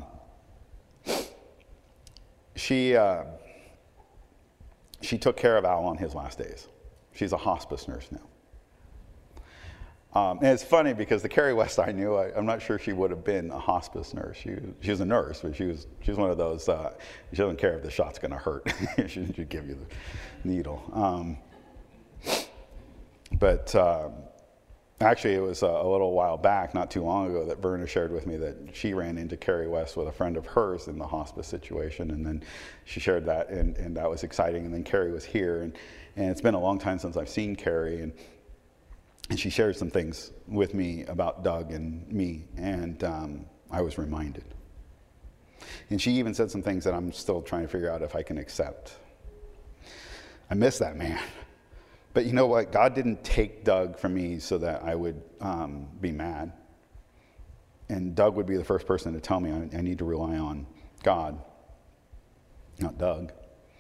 she, uh, she took care of Al on his last days. She's a hospice nurse now. Um, and it's funny because the Carrie West I knew, I, I'm not sure she would have been a hospice nurse. She, she was a nurse, but she was, she was one of those, uh, she doesn't care if the shot's going to hurt. she should give you the needle. Um, but um, actually, it was a, a little while back, not too long ago, that Verna shared with me that she ran into Carrie West with a friend of hers in the hospice situation. And then she shared that, and, and that was exciting. And then Carrie was here. And, and it's been a long time since I've seen Carrie. And And she shared some things with me about Doug and me, and um, I was reminded. And she even said some things that I'm still trying to figure out if I can accept. I miss that man, But you know what? God didn't take Doug from me so that I would um, be mad. And Doug would be the first person to tell me I, I need to rely on God, not Doug.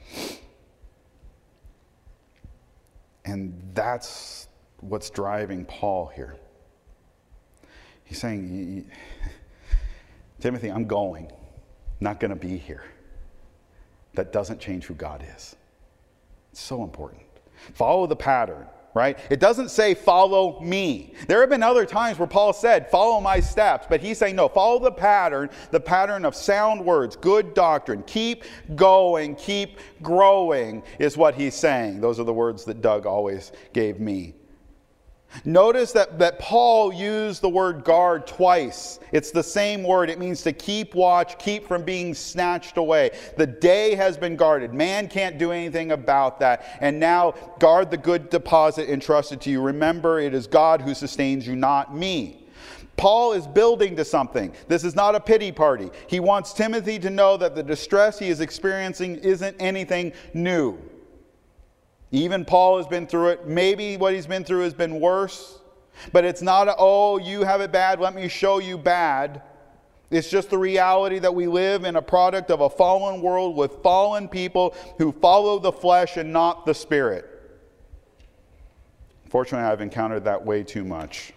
And that's what's driving Paul here. He's saying, Timothy, I'm going, not going to be here. That doesn't change who God is. It's so important. Follow the pattern, right? It doesn't say follow me. There have been other times where Paul said, follow my steps. But he's saying, no, follow the pattern, the pattern of sound words, good doctrine. Keep going, keep growing is what he's saying. Those are the words that Doug always gave me. Notice that, that Paul used the word guard twice. It's the same word. It means to keep watch, keep from being snatched away. The day has been guarded. Man can't do anything about that. And now guard the good deposit entrusted to you. Remember, it is God who sustains you, not me. Paul is building to something. This is not a pity party. He wants Timothy to know that the distress he is experiencing isn't anything new. Even Paul has been through it. Maybe what he's been through has been worse. But it's not a, oh, you have it bad, let me show you bad. It's just the reality that we live in a product of a fallen world with fallen people who follow the flesh and not the spirit. Fortunately, I've encountered that way too much.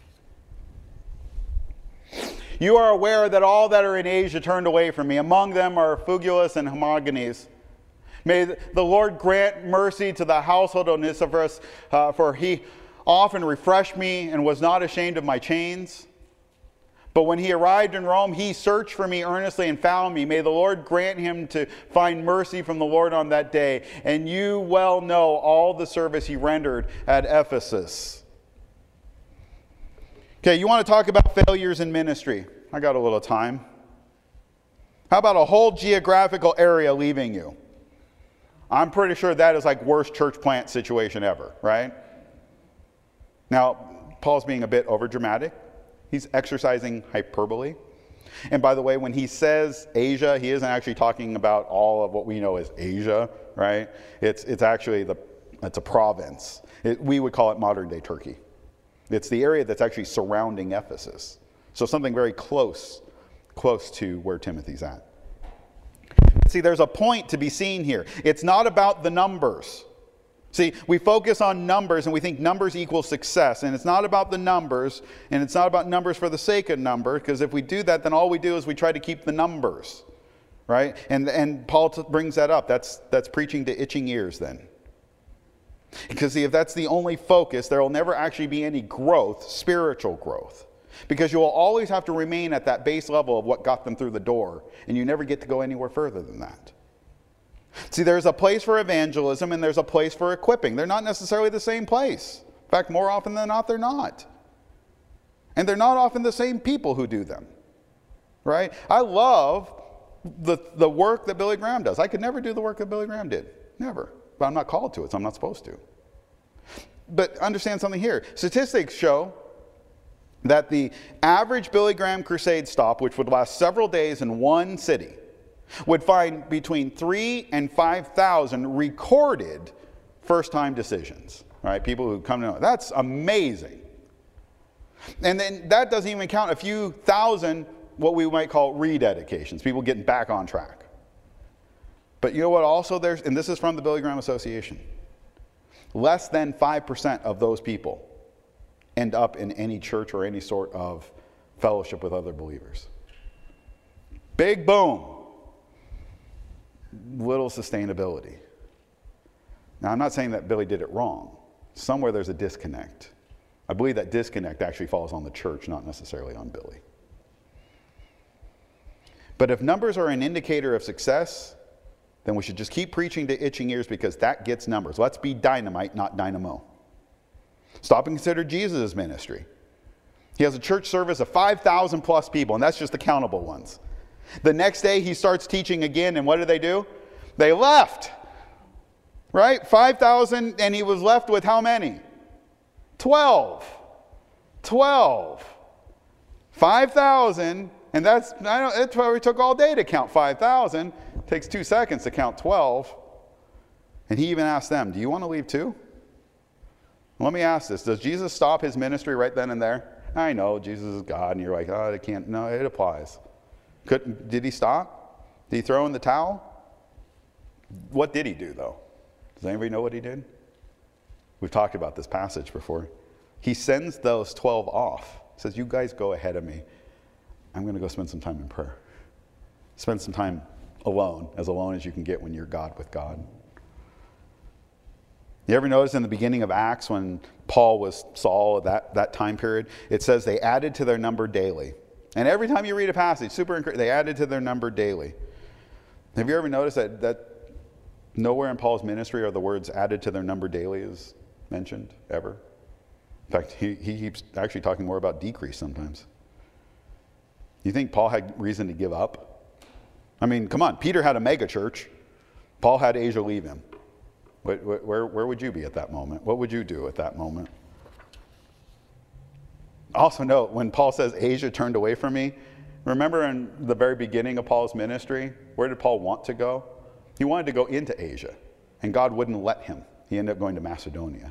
You are aware that all that are in Asia turned away from me. Among them are Phygelus and Hermogenes. May the Lord grant mercy to the household of Onesiphorus, uh, for he often refreshed me and was not ashamed of my chains. But when he arrived in Rome, he searched for me earnestly and found me. May the Lord grant him to find mercy from the Lord on that day. And you well know all the service he rendered at Ephesus. Okay, you want to talk about failures in ministry? I got a little time. How about a whole geographical area leaving you? I'm pretty sure that is like worst church plant situation ever, right? Now, Paul's being a bit overdramatic. He's exercising hyperbole. And by the way, when he says Asia, he isn't actually talking about all of what we know as Asia, right? It's it's actually the it's a province. It, we would call it modern day Turkey. It's the area that's actually surrounding Ephesus. So something very close, close to where Timothy's at. See, there's a point to be seen here. It's not about the numbers. See, we focus on numbers and we think numbers equal success. And it's not about the numbers, and it's not about numbers for the sake of numbers, because if we do that, then all we do is we try to keep the numbers, right? And and Paul t- brings that up. That's that's preaching to itching ears then. Because see, if that's the only focus, there will never actually be any growth, spiritual growth. Because you will always have to remain at that base level of what got them through the door, and you never get to go anywhere further than that. See, there's a place for evangelism and there's a place for equipping. They're not necessarily the same place. In fact, more often than not, they're not. And they're not often the same people who do them. Right? I love the, the work that Billy Graham does. I could never do the work that Billy Graham did. Never. But I'm not called to it, so I'm not supposed to. But understand something here. Statistics show that the average Billy Graham crusade stop, which would last several days in one city, would find between three and five thousand recorded first-time decisions. Right? People who come to know. That's amazing. And then that doesn't even count a few thousand what we might call rededications, people getting back on track. But you know what also there's, and this is from the Billy Graham Association, less than five percent of those people end up in any church or any sort of fellowship with other believers. Big boom. Little sustainability. Now, I'm not saying that Billy did it wrong. Somewhere there's a disconnect. I believe that disconnect actually falls on the church, not necessarily on Billy. But if numbers are an indicator of success, then we should just keep preaching to itching ears, because that gets numbers. Let's be dynamite, not dynamo. Stop and consider Jesus' ministry. He has a church service of five thousand plus people, and that's just the countable ones. The next day he starts teaching again, and what did they do? They left. Right? five thousand, and he was left with how many? twelve. twelve. five thousand, and that's, I don't, it probably took all day to count five thousand. It takes two seconds to count twelve. And he even asked them, do you want to leave too? Let me ask this. Does Jesus stop his ministry right then and there? I know Jesus is God, and you're like, oh, it can't. No, it applies. Could, did he stop? Did he throw in the towel? What did he do, though? Does anybody know what he did? We've talked about this passage before. He sends those twelve off. He says, you guys go ahead of me. I'm going to go spend some time in prayer. Spend some time alone, as alone as you can get when you're God with God. You ever notice in the beginning of Acts when Paul was Saul at that, that time period, it says they added to their number daily. And every time you read a passage, super they added to their number daily. Have you ever noticed that, that nowhere in Paul's ministry are the words added to their number daily is mentioned, ever? In fact, he, he keeps actually talking more about decrease sometimes. You think Paul had reason to give up? I mean, come on, Peter had a mega church. Paul had Asia leave him. Where, where, where would you be at that moment? What would you do at that moment? Also note, when Paul says Asia turned away from me, remember in the very beginning of Paul's ministry, where did Paul want to go? He wanted to go into Asia, and God wouldn't let him. He ended up going to Macedonia.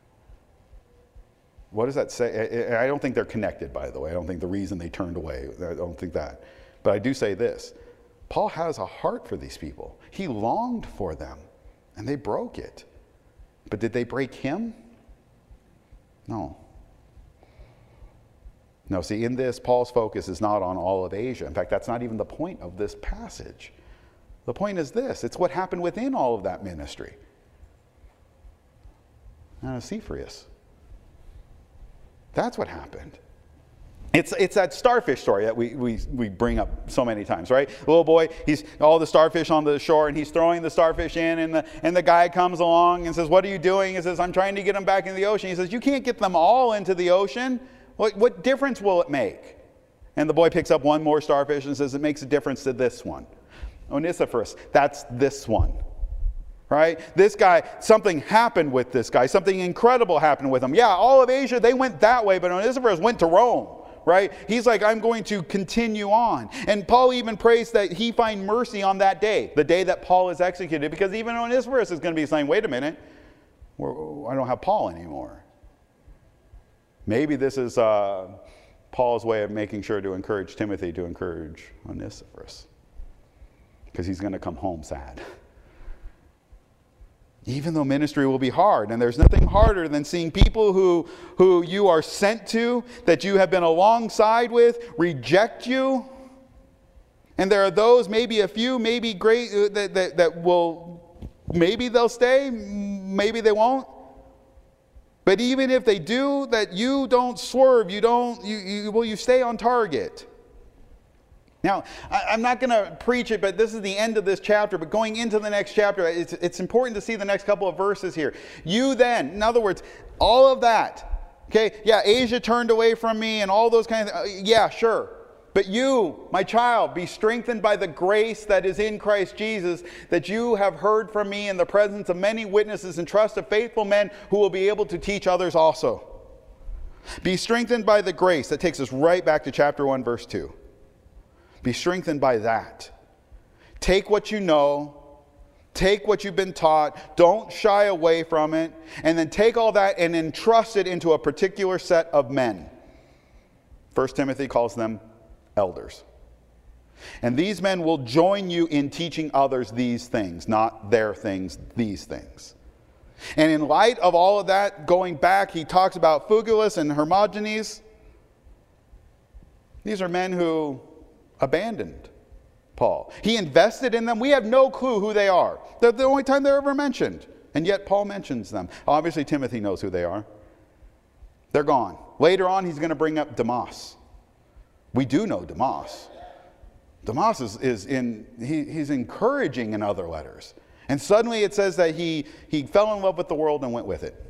What does that say? I don't think they're connected, by the way. I don't think the reason they turned away, I don't think that. But I do say this. Paul has a heart for these people. He longed for them. And they broke it. But did they break him? No. No, see, in this, Paul's focus is not on all of Asia. In fact, that's not even the point of this passage. The point is this. It's what happened within all of that ministry. Cephas. That's what happened. It's, it's that starfish story that we, we, we bring up so many times, right? The little boy, he's all the starfish on the shore, and he's throwing the starfish in, and the, and the guy comes along and says, what are you doing? He says, I'm trying to get them back in the ocean. He says, you can't get them all into the ocean. What, what difference will it make? And the boy picks up one more starfish and says, it makes a difference to this one. Onesiphorus, that's this one. Right? This guy, something happened with this guy. Something incredible happened with him. Yeah, all of Asia, they went that way, but Onesiphorus went to Rome. Right? He's like, I'm going to continue on. And Paul even prays that he find mercy on that day, the day that Paul is executed, because even Onesiphorus is going to be saying, wait a minute, I don't have Paul anymore. Maybe this is uh, Paul's way of making sure to encourage Timothy to encourage Onesiphorus, because he's going to come home sad. Even though ministry will be hard, and there's nothing harder than seeing people who, who you are sent to, that you have been alongside with, reject you. And there are those, maybe a few, maybe great, uh, that, that, that will, maybe they'll stay, maybe they won't. But even if they do, that you don't swerve, you don't, you, you will you stay on target. Now, I'm not going to preach it, but this is the end of this chapter. But going into the next chapter, it's, it's important to see the next couple of verses here. You then, in other words, all of that, okay, yeah, Asia turned away from me and all those kinds of, uh, yeah, sure. But you, my child, be strengthened by the grace that is in Christ Jesus, that you have heard from me in the presence of many witnesses, and trust of faithful men who will be able to teach others also. Be strengthened by the grace. That takes us right back to chapter one, verse two. Be strengthened by that. Take what you know. Take what you've been taught. Don't shy away from it. And then take all that and entrust it into a particular set of men. First Timothy calls them elders. And these men will join you in teaching others these things, not their things, these things. And in light of all of that, going back, he talks about Phygelus and Hermogenes. These are men who abandoned Paul. He invested in them. We have no clue who they are. They're the only time they're ever mentioned. And yet Paul mentions them. Obviously, Timothy knows who they are. They're gone. Later on, he's going to bring up Demas. We do know Demas. Demas is, is in, he, he's encouraging in other letters. And suddenly it says that he, he fell in love with the world and went with it.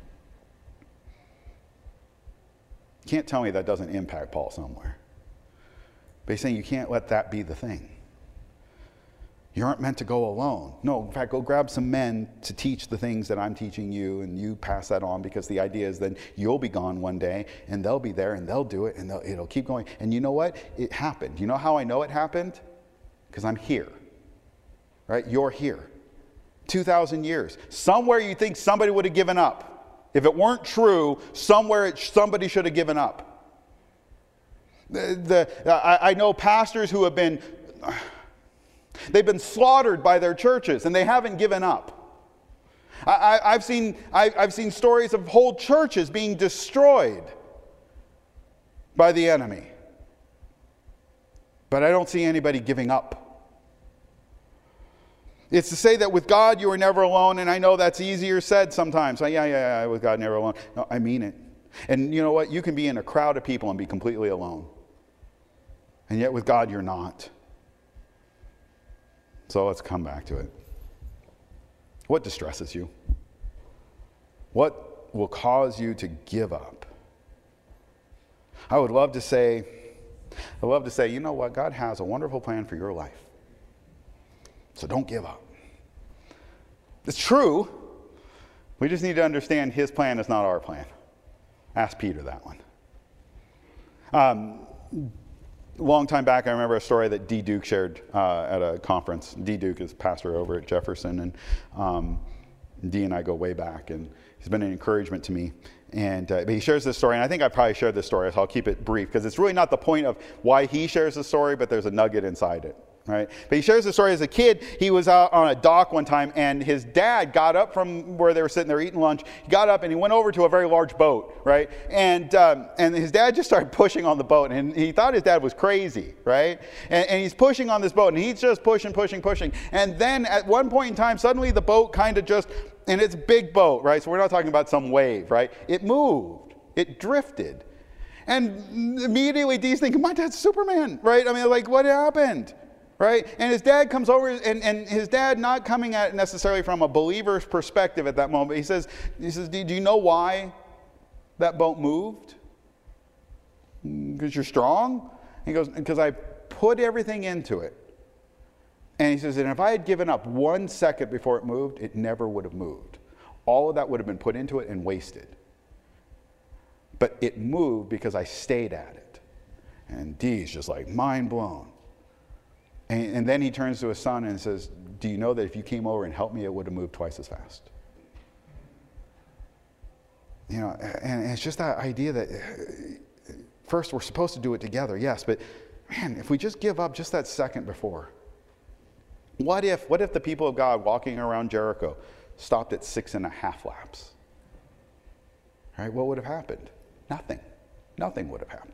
Can't tell me that doesn't impact Paul somewhere. But he's saying you can't let that be the thing. You aren't meant to go alone. No, in fact, go grab some men to teach the things that I'm teaching you, and you pass that on, because the idea is then you'll be gone one day, and they'll be there, and they'll do it, and it'll keep going. And you know what? It happened. You know how I know it happened? Because I'm here. Right? You're here. two thousand years. Somewhere you think somebody would have given up. If it weren't true, somewhere it, somebody should have given up. The, the, I, I know pastors who have been, they've been slaughtered by their churches and they haven't given up. I, I, I've seen, I, I've seen stories of whole churches being destroyed by the enemy. But I don't see anybody giving up. It's to say that with God you are never alone, and I know that's easier said sometimes. Like, yeah, yeah, yeah, with God never alone. No, I mean it. And you know what? You can be in a crowd of people and be completely alone. And yet with God you're not. So let's come back to it. What distresses you? What will cause you to give up? I would love to say, I love to say, you know what? God has a wonderful plan for your life. So don't give up. It's true. We just need to understand his plan is not our plan. Ask Peter that one. Um, a long time back, I remember a story that D. Duke shared uh, at a conference. D. Duke is pastor over at Jefferson, and um, D and I go way back, and he's been an encouragement to me. And uh, but he shares this story, and I think I probably shared this story, so I'll keep it brief, because it's really not the point of why he shares the story, but there's a nugget inside it. Right? But he shares the story as a kid. He was out on a dock one time, and his dad got up from where they were sitting there eating lunch. He got up and he went over to a very large boat, right? And um, and his dad just started pushing on the boat, and he thought his dad was crazy, right? And, and he's pushing on this boat, and he's just pushing, pushing, pushing. And then at one point in time, suddenly the boat kind of just, and it's a big boat, right? So we're not talking about some wave, right? It moved. It drifted. And immediately Dee's thinking, my dad's Superman, right? I mean, like, what happened? Right? And his dad comes over, and, and his dad not coming at it necessarily from a believer's perspective at that moment. He says, he says, do you know why that boat moved? Because you're strong? He goes, because I put everything into it. And he says, and if I had given up one second before it moved, it never would have moved. All of that would have been put into it and wasted. But it moved because I stayed at it. And Dee's just like mind blown. And, and then he turns to his son and says, do you know that if you came over and helped me, it would have moved twice as fast? You know, and it's just that idea that uh, first we're supposed to do it together, yes, but man, if we just give up just that second before, what if, what if the people of God walking around Jericho stopped at six and a half laps? Right? What would have happened? Nothing. Nothing would have happened.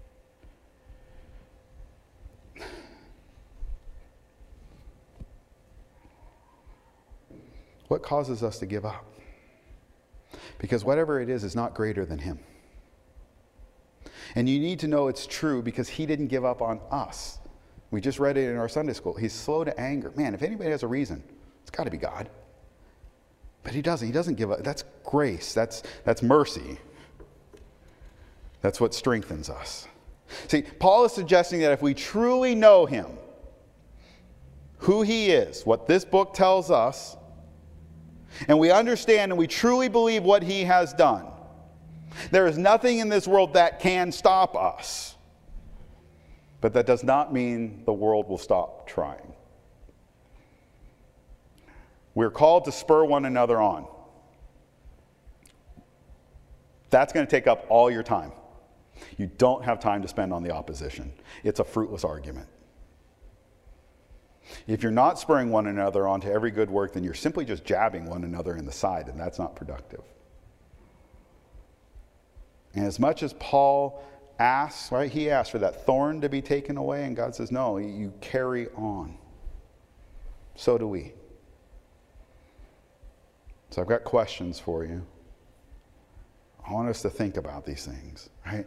What causes us to give up? Because whatever it is is not greater than him. And you need to know it's true because he didn't give up on us. We just read it in our Sunday school. He's slow to anger. Man, if anybody has a reason, it's got to be God. But he doesn't. He doesn't give up. That's grace. That's, that's mercy. That's what strengthens us. See, Paul is suggesting that if we truly know him, who he is, what this book tells us, and we understand and we truly believe what he has done, there is nothing in this world that can stop us. But that does not mean the world will stop trying. We're called to spur one another on. That's going to take up all your time. You don't have time to spend on the opposition. It's a fruitless argument. If you're not spurring one another on to every good work, then you're simply just jabbing one another in the side, and that's not productive. And as much as Paul asks, right, he asks for that thorn to be taken away, and God says, no, you carry on. So do we. So I've got questions for you. I want us to think about these things, right?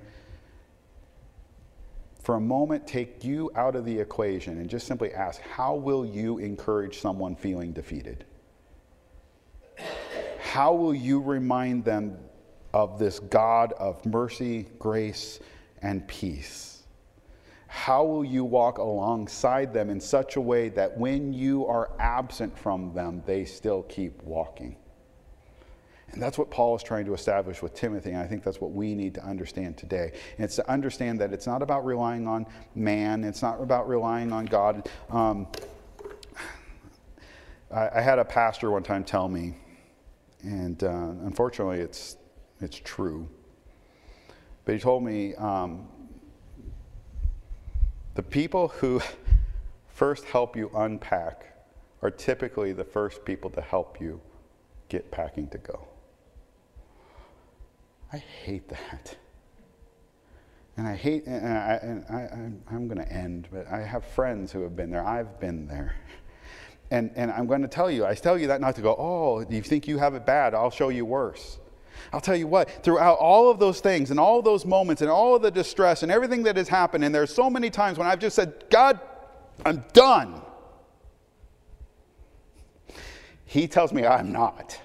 For a moment, take you out of the equation and just simply ask, how will you encourage someone feeling defeated? How will you remind them of this God of mercy, grace, and peace? How will you walk alongside them in such a way that when you are absent from them, they still keep walking? And that's what Paul is trying to establish with Timothy, and I think that's what we need to understand today. And it's to understand that it's not about relying on man, it's not about relying on God. Um, I, I had a pastor one time tell me, and uh, unfortunately it's It's true. But he told me um, the people who first help you unpack are typically the first people to help you get packing to go. I hate that. And I hate, and, I, and I, I'm, I'm going to end, but I have friends who have been there. I've been there. And, and I'm going to tell you, I tell you that not to go, oh, do you think you have it bad? I'll show you worse. I'll tell you what, throughout all of those things and all of those moments and all of the distress and everything that has happened, and there's so many times when I've just said, God, I'm done. He tells me I'm not.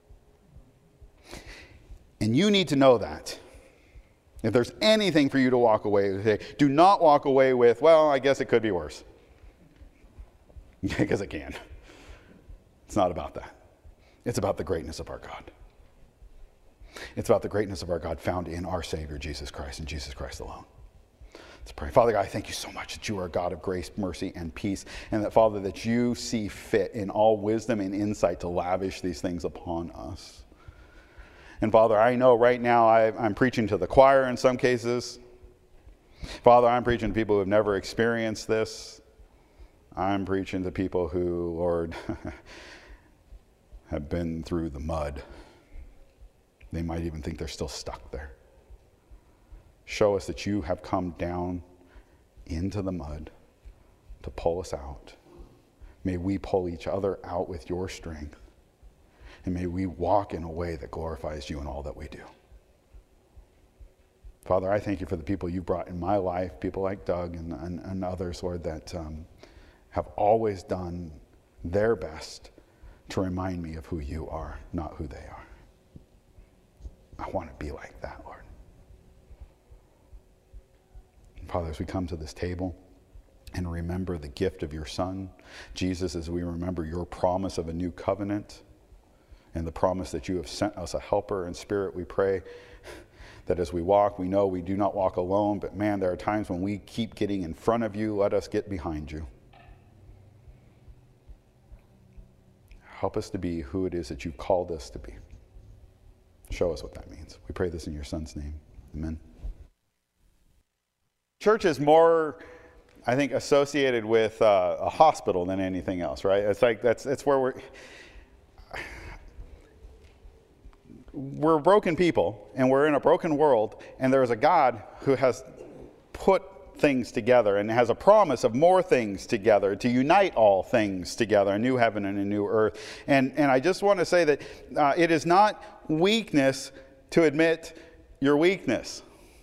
And you need to know that. If there's anything for you to walk away with today, do not walk away with, well, I guess it could be worse. Because it can. It's not about that. It's about the greatness of our God. It's about the greatness of our God found in our Savior, Jesus Christ, and Jesus Christ alone. Let's pray. Father God, I thank you so much that you are a God of grace, mercy, and peace, and that, Father, that you see fit in all wisdom and insight to lavish these things upon us. And Father, I know right now I, I'm preaching to the choir in some cases. Father, I'm preaching to people who have never experienced this. I'm preaching to people who, Lord, have been through the mud. They might even think they're still stuck there. Show us that you have come down into the mud to pull us out. May we pull each other out with your strength. And may we walk in a way that glorifies you in all that we do. Father, I thank you for the people you've brought in my life, people like Doug and, and, and others, Lord, that um, have always done their best to remind me of who you are, not who they are. I want to be like that, Lord. Father, as we come to this table and remember the gift of your Son, Jesus, as we remember your promise of a new covenant and the promise that you have sent us a helper and Spirit, we pray that as we walk, we know we do not walk alone, but man, there are times when we keep getting in front of you. Let us get behind you. Help us to be who it is that you've called us to be. Show us what that means. We pray this in your Son's name. Amen. Church is more, I think, associated with uh, a hospital than anything else, right? It's like that's it's where we're we're broken people, and we're in a broken world, and there's a God who has put things together and has a promise of more things together to unite all things together, a new heaven and a new earth. And and I just want to say that uh, it is not weakness to admit your weakness.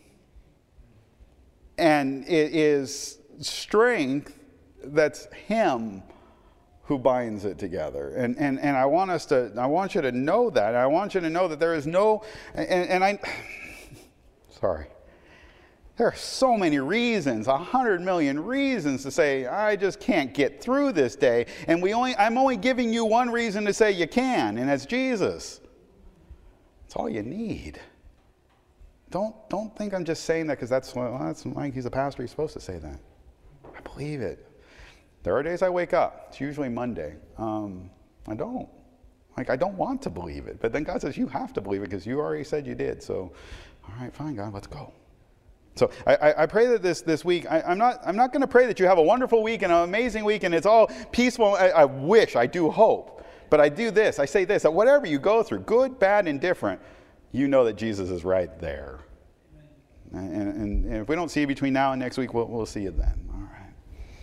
And it is strength that's him who binds it together. And and and I want us to, I want you to know that. I want you to know that there is no, and, and I, sorry. There are so many reasons, a hundred million reasons to say, I just can't get through this day. And we only, I'm only giving you one reason to say you can, and that's Jesus. That's all you need. Don't, don't think I'm just saying that because that's, well, that's Mike, he's a pastor, he's supposed to say that. I believe it. There are days I wake up, it's usually Monday. Um, I don't. Like, I don't want to believe it. But then God says, you have to believe it because you already said you did. So, all right, fine, God, let's go. So I, I pray that this, this week, I, I'm not, I'm not going to pray that you have a wonderful week and an amazing week and it's all peaceful. I, I wish, I do hope. But I do this, I say this, that whatever you go through, good, bad, and different, you know that Jesus is right there. And, and, and if we don't see you between now and next week, we'll, we'll see you then.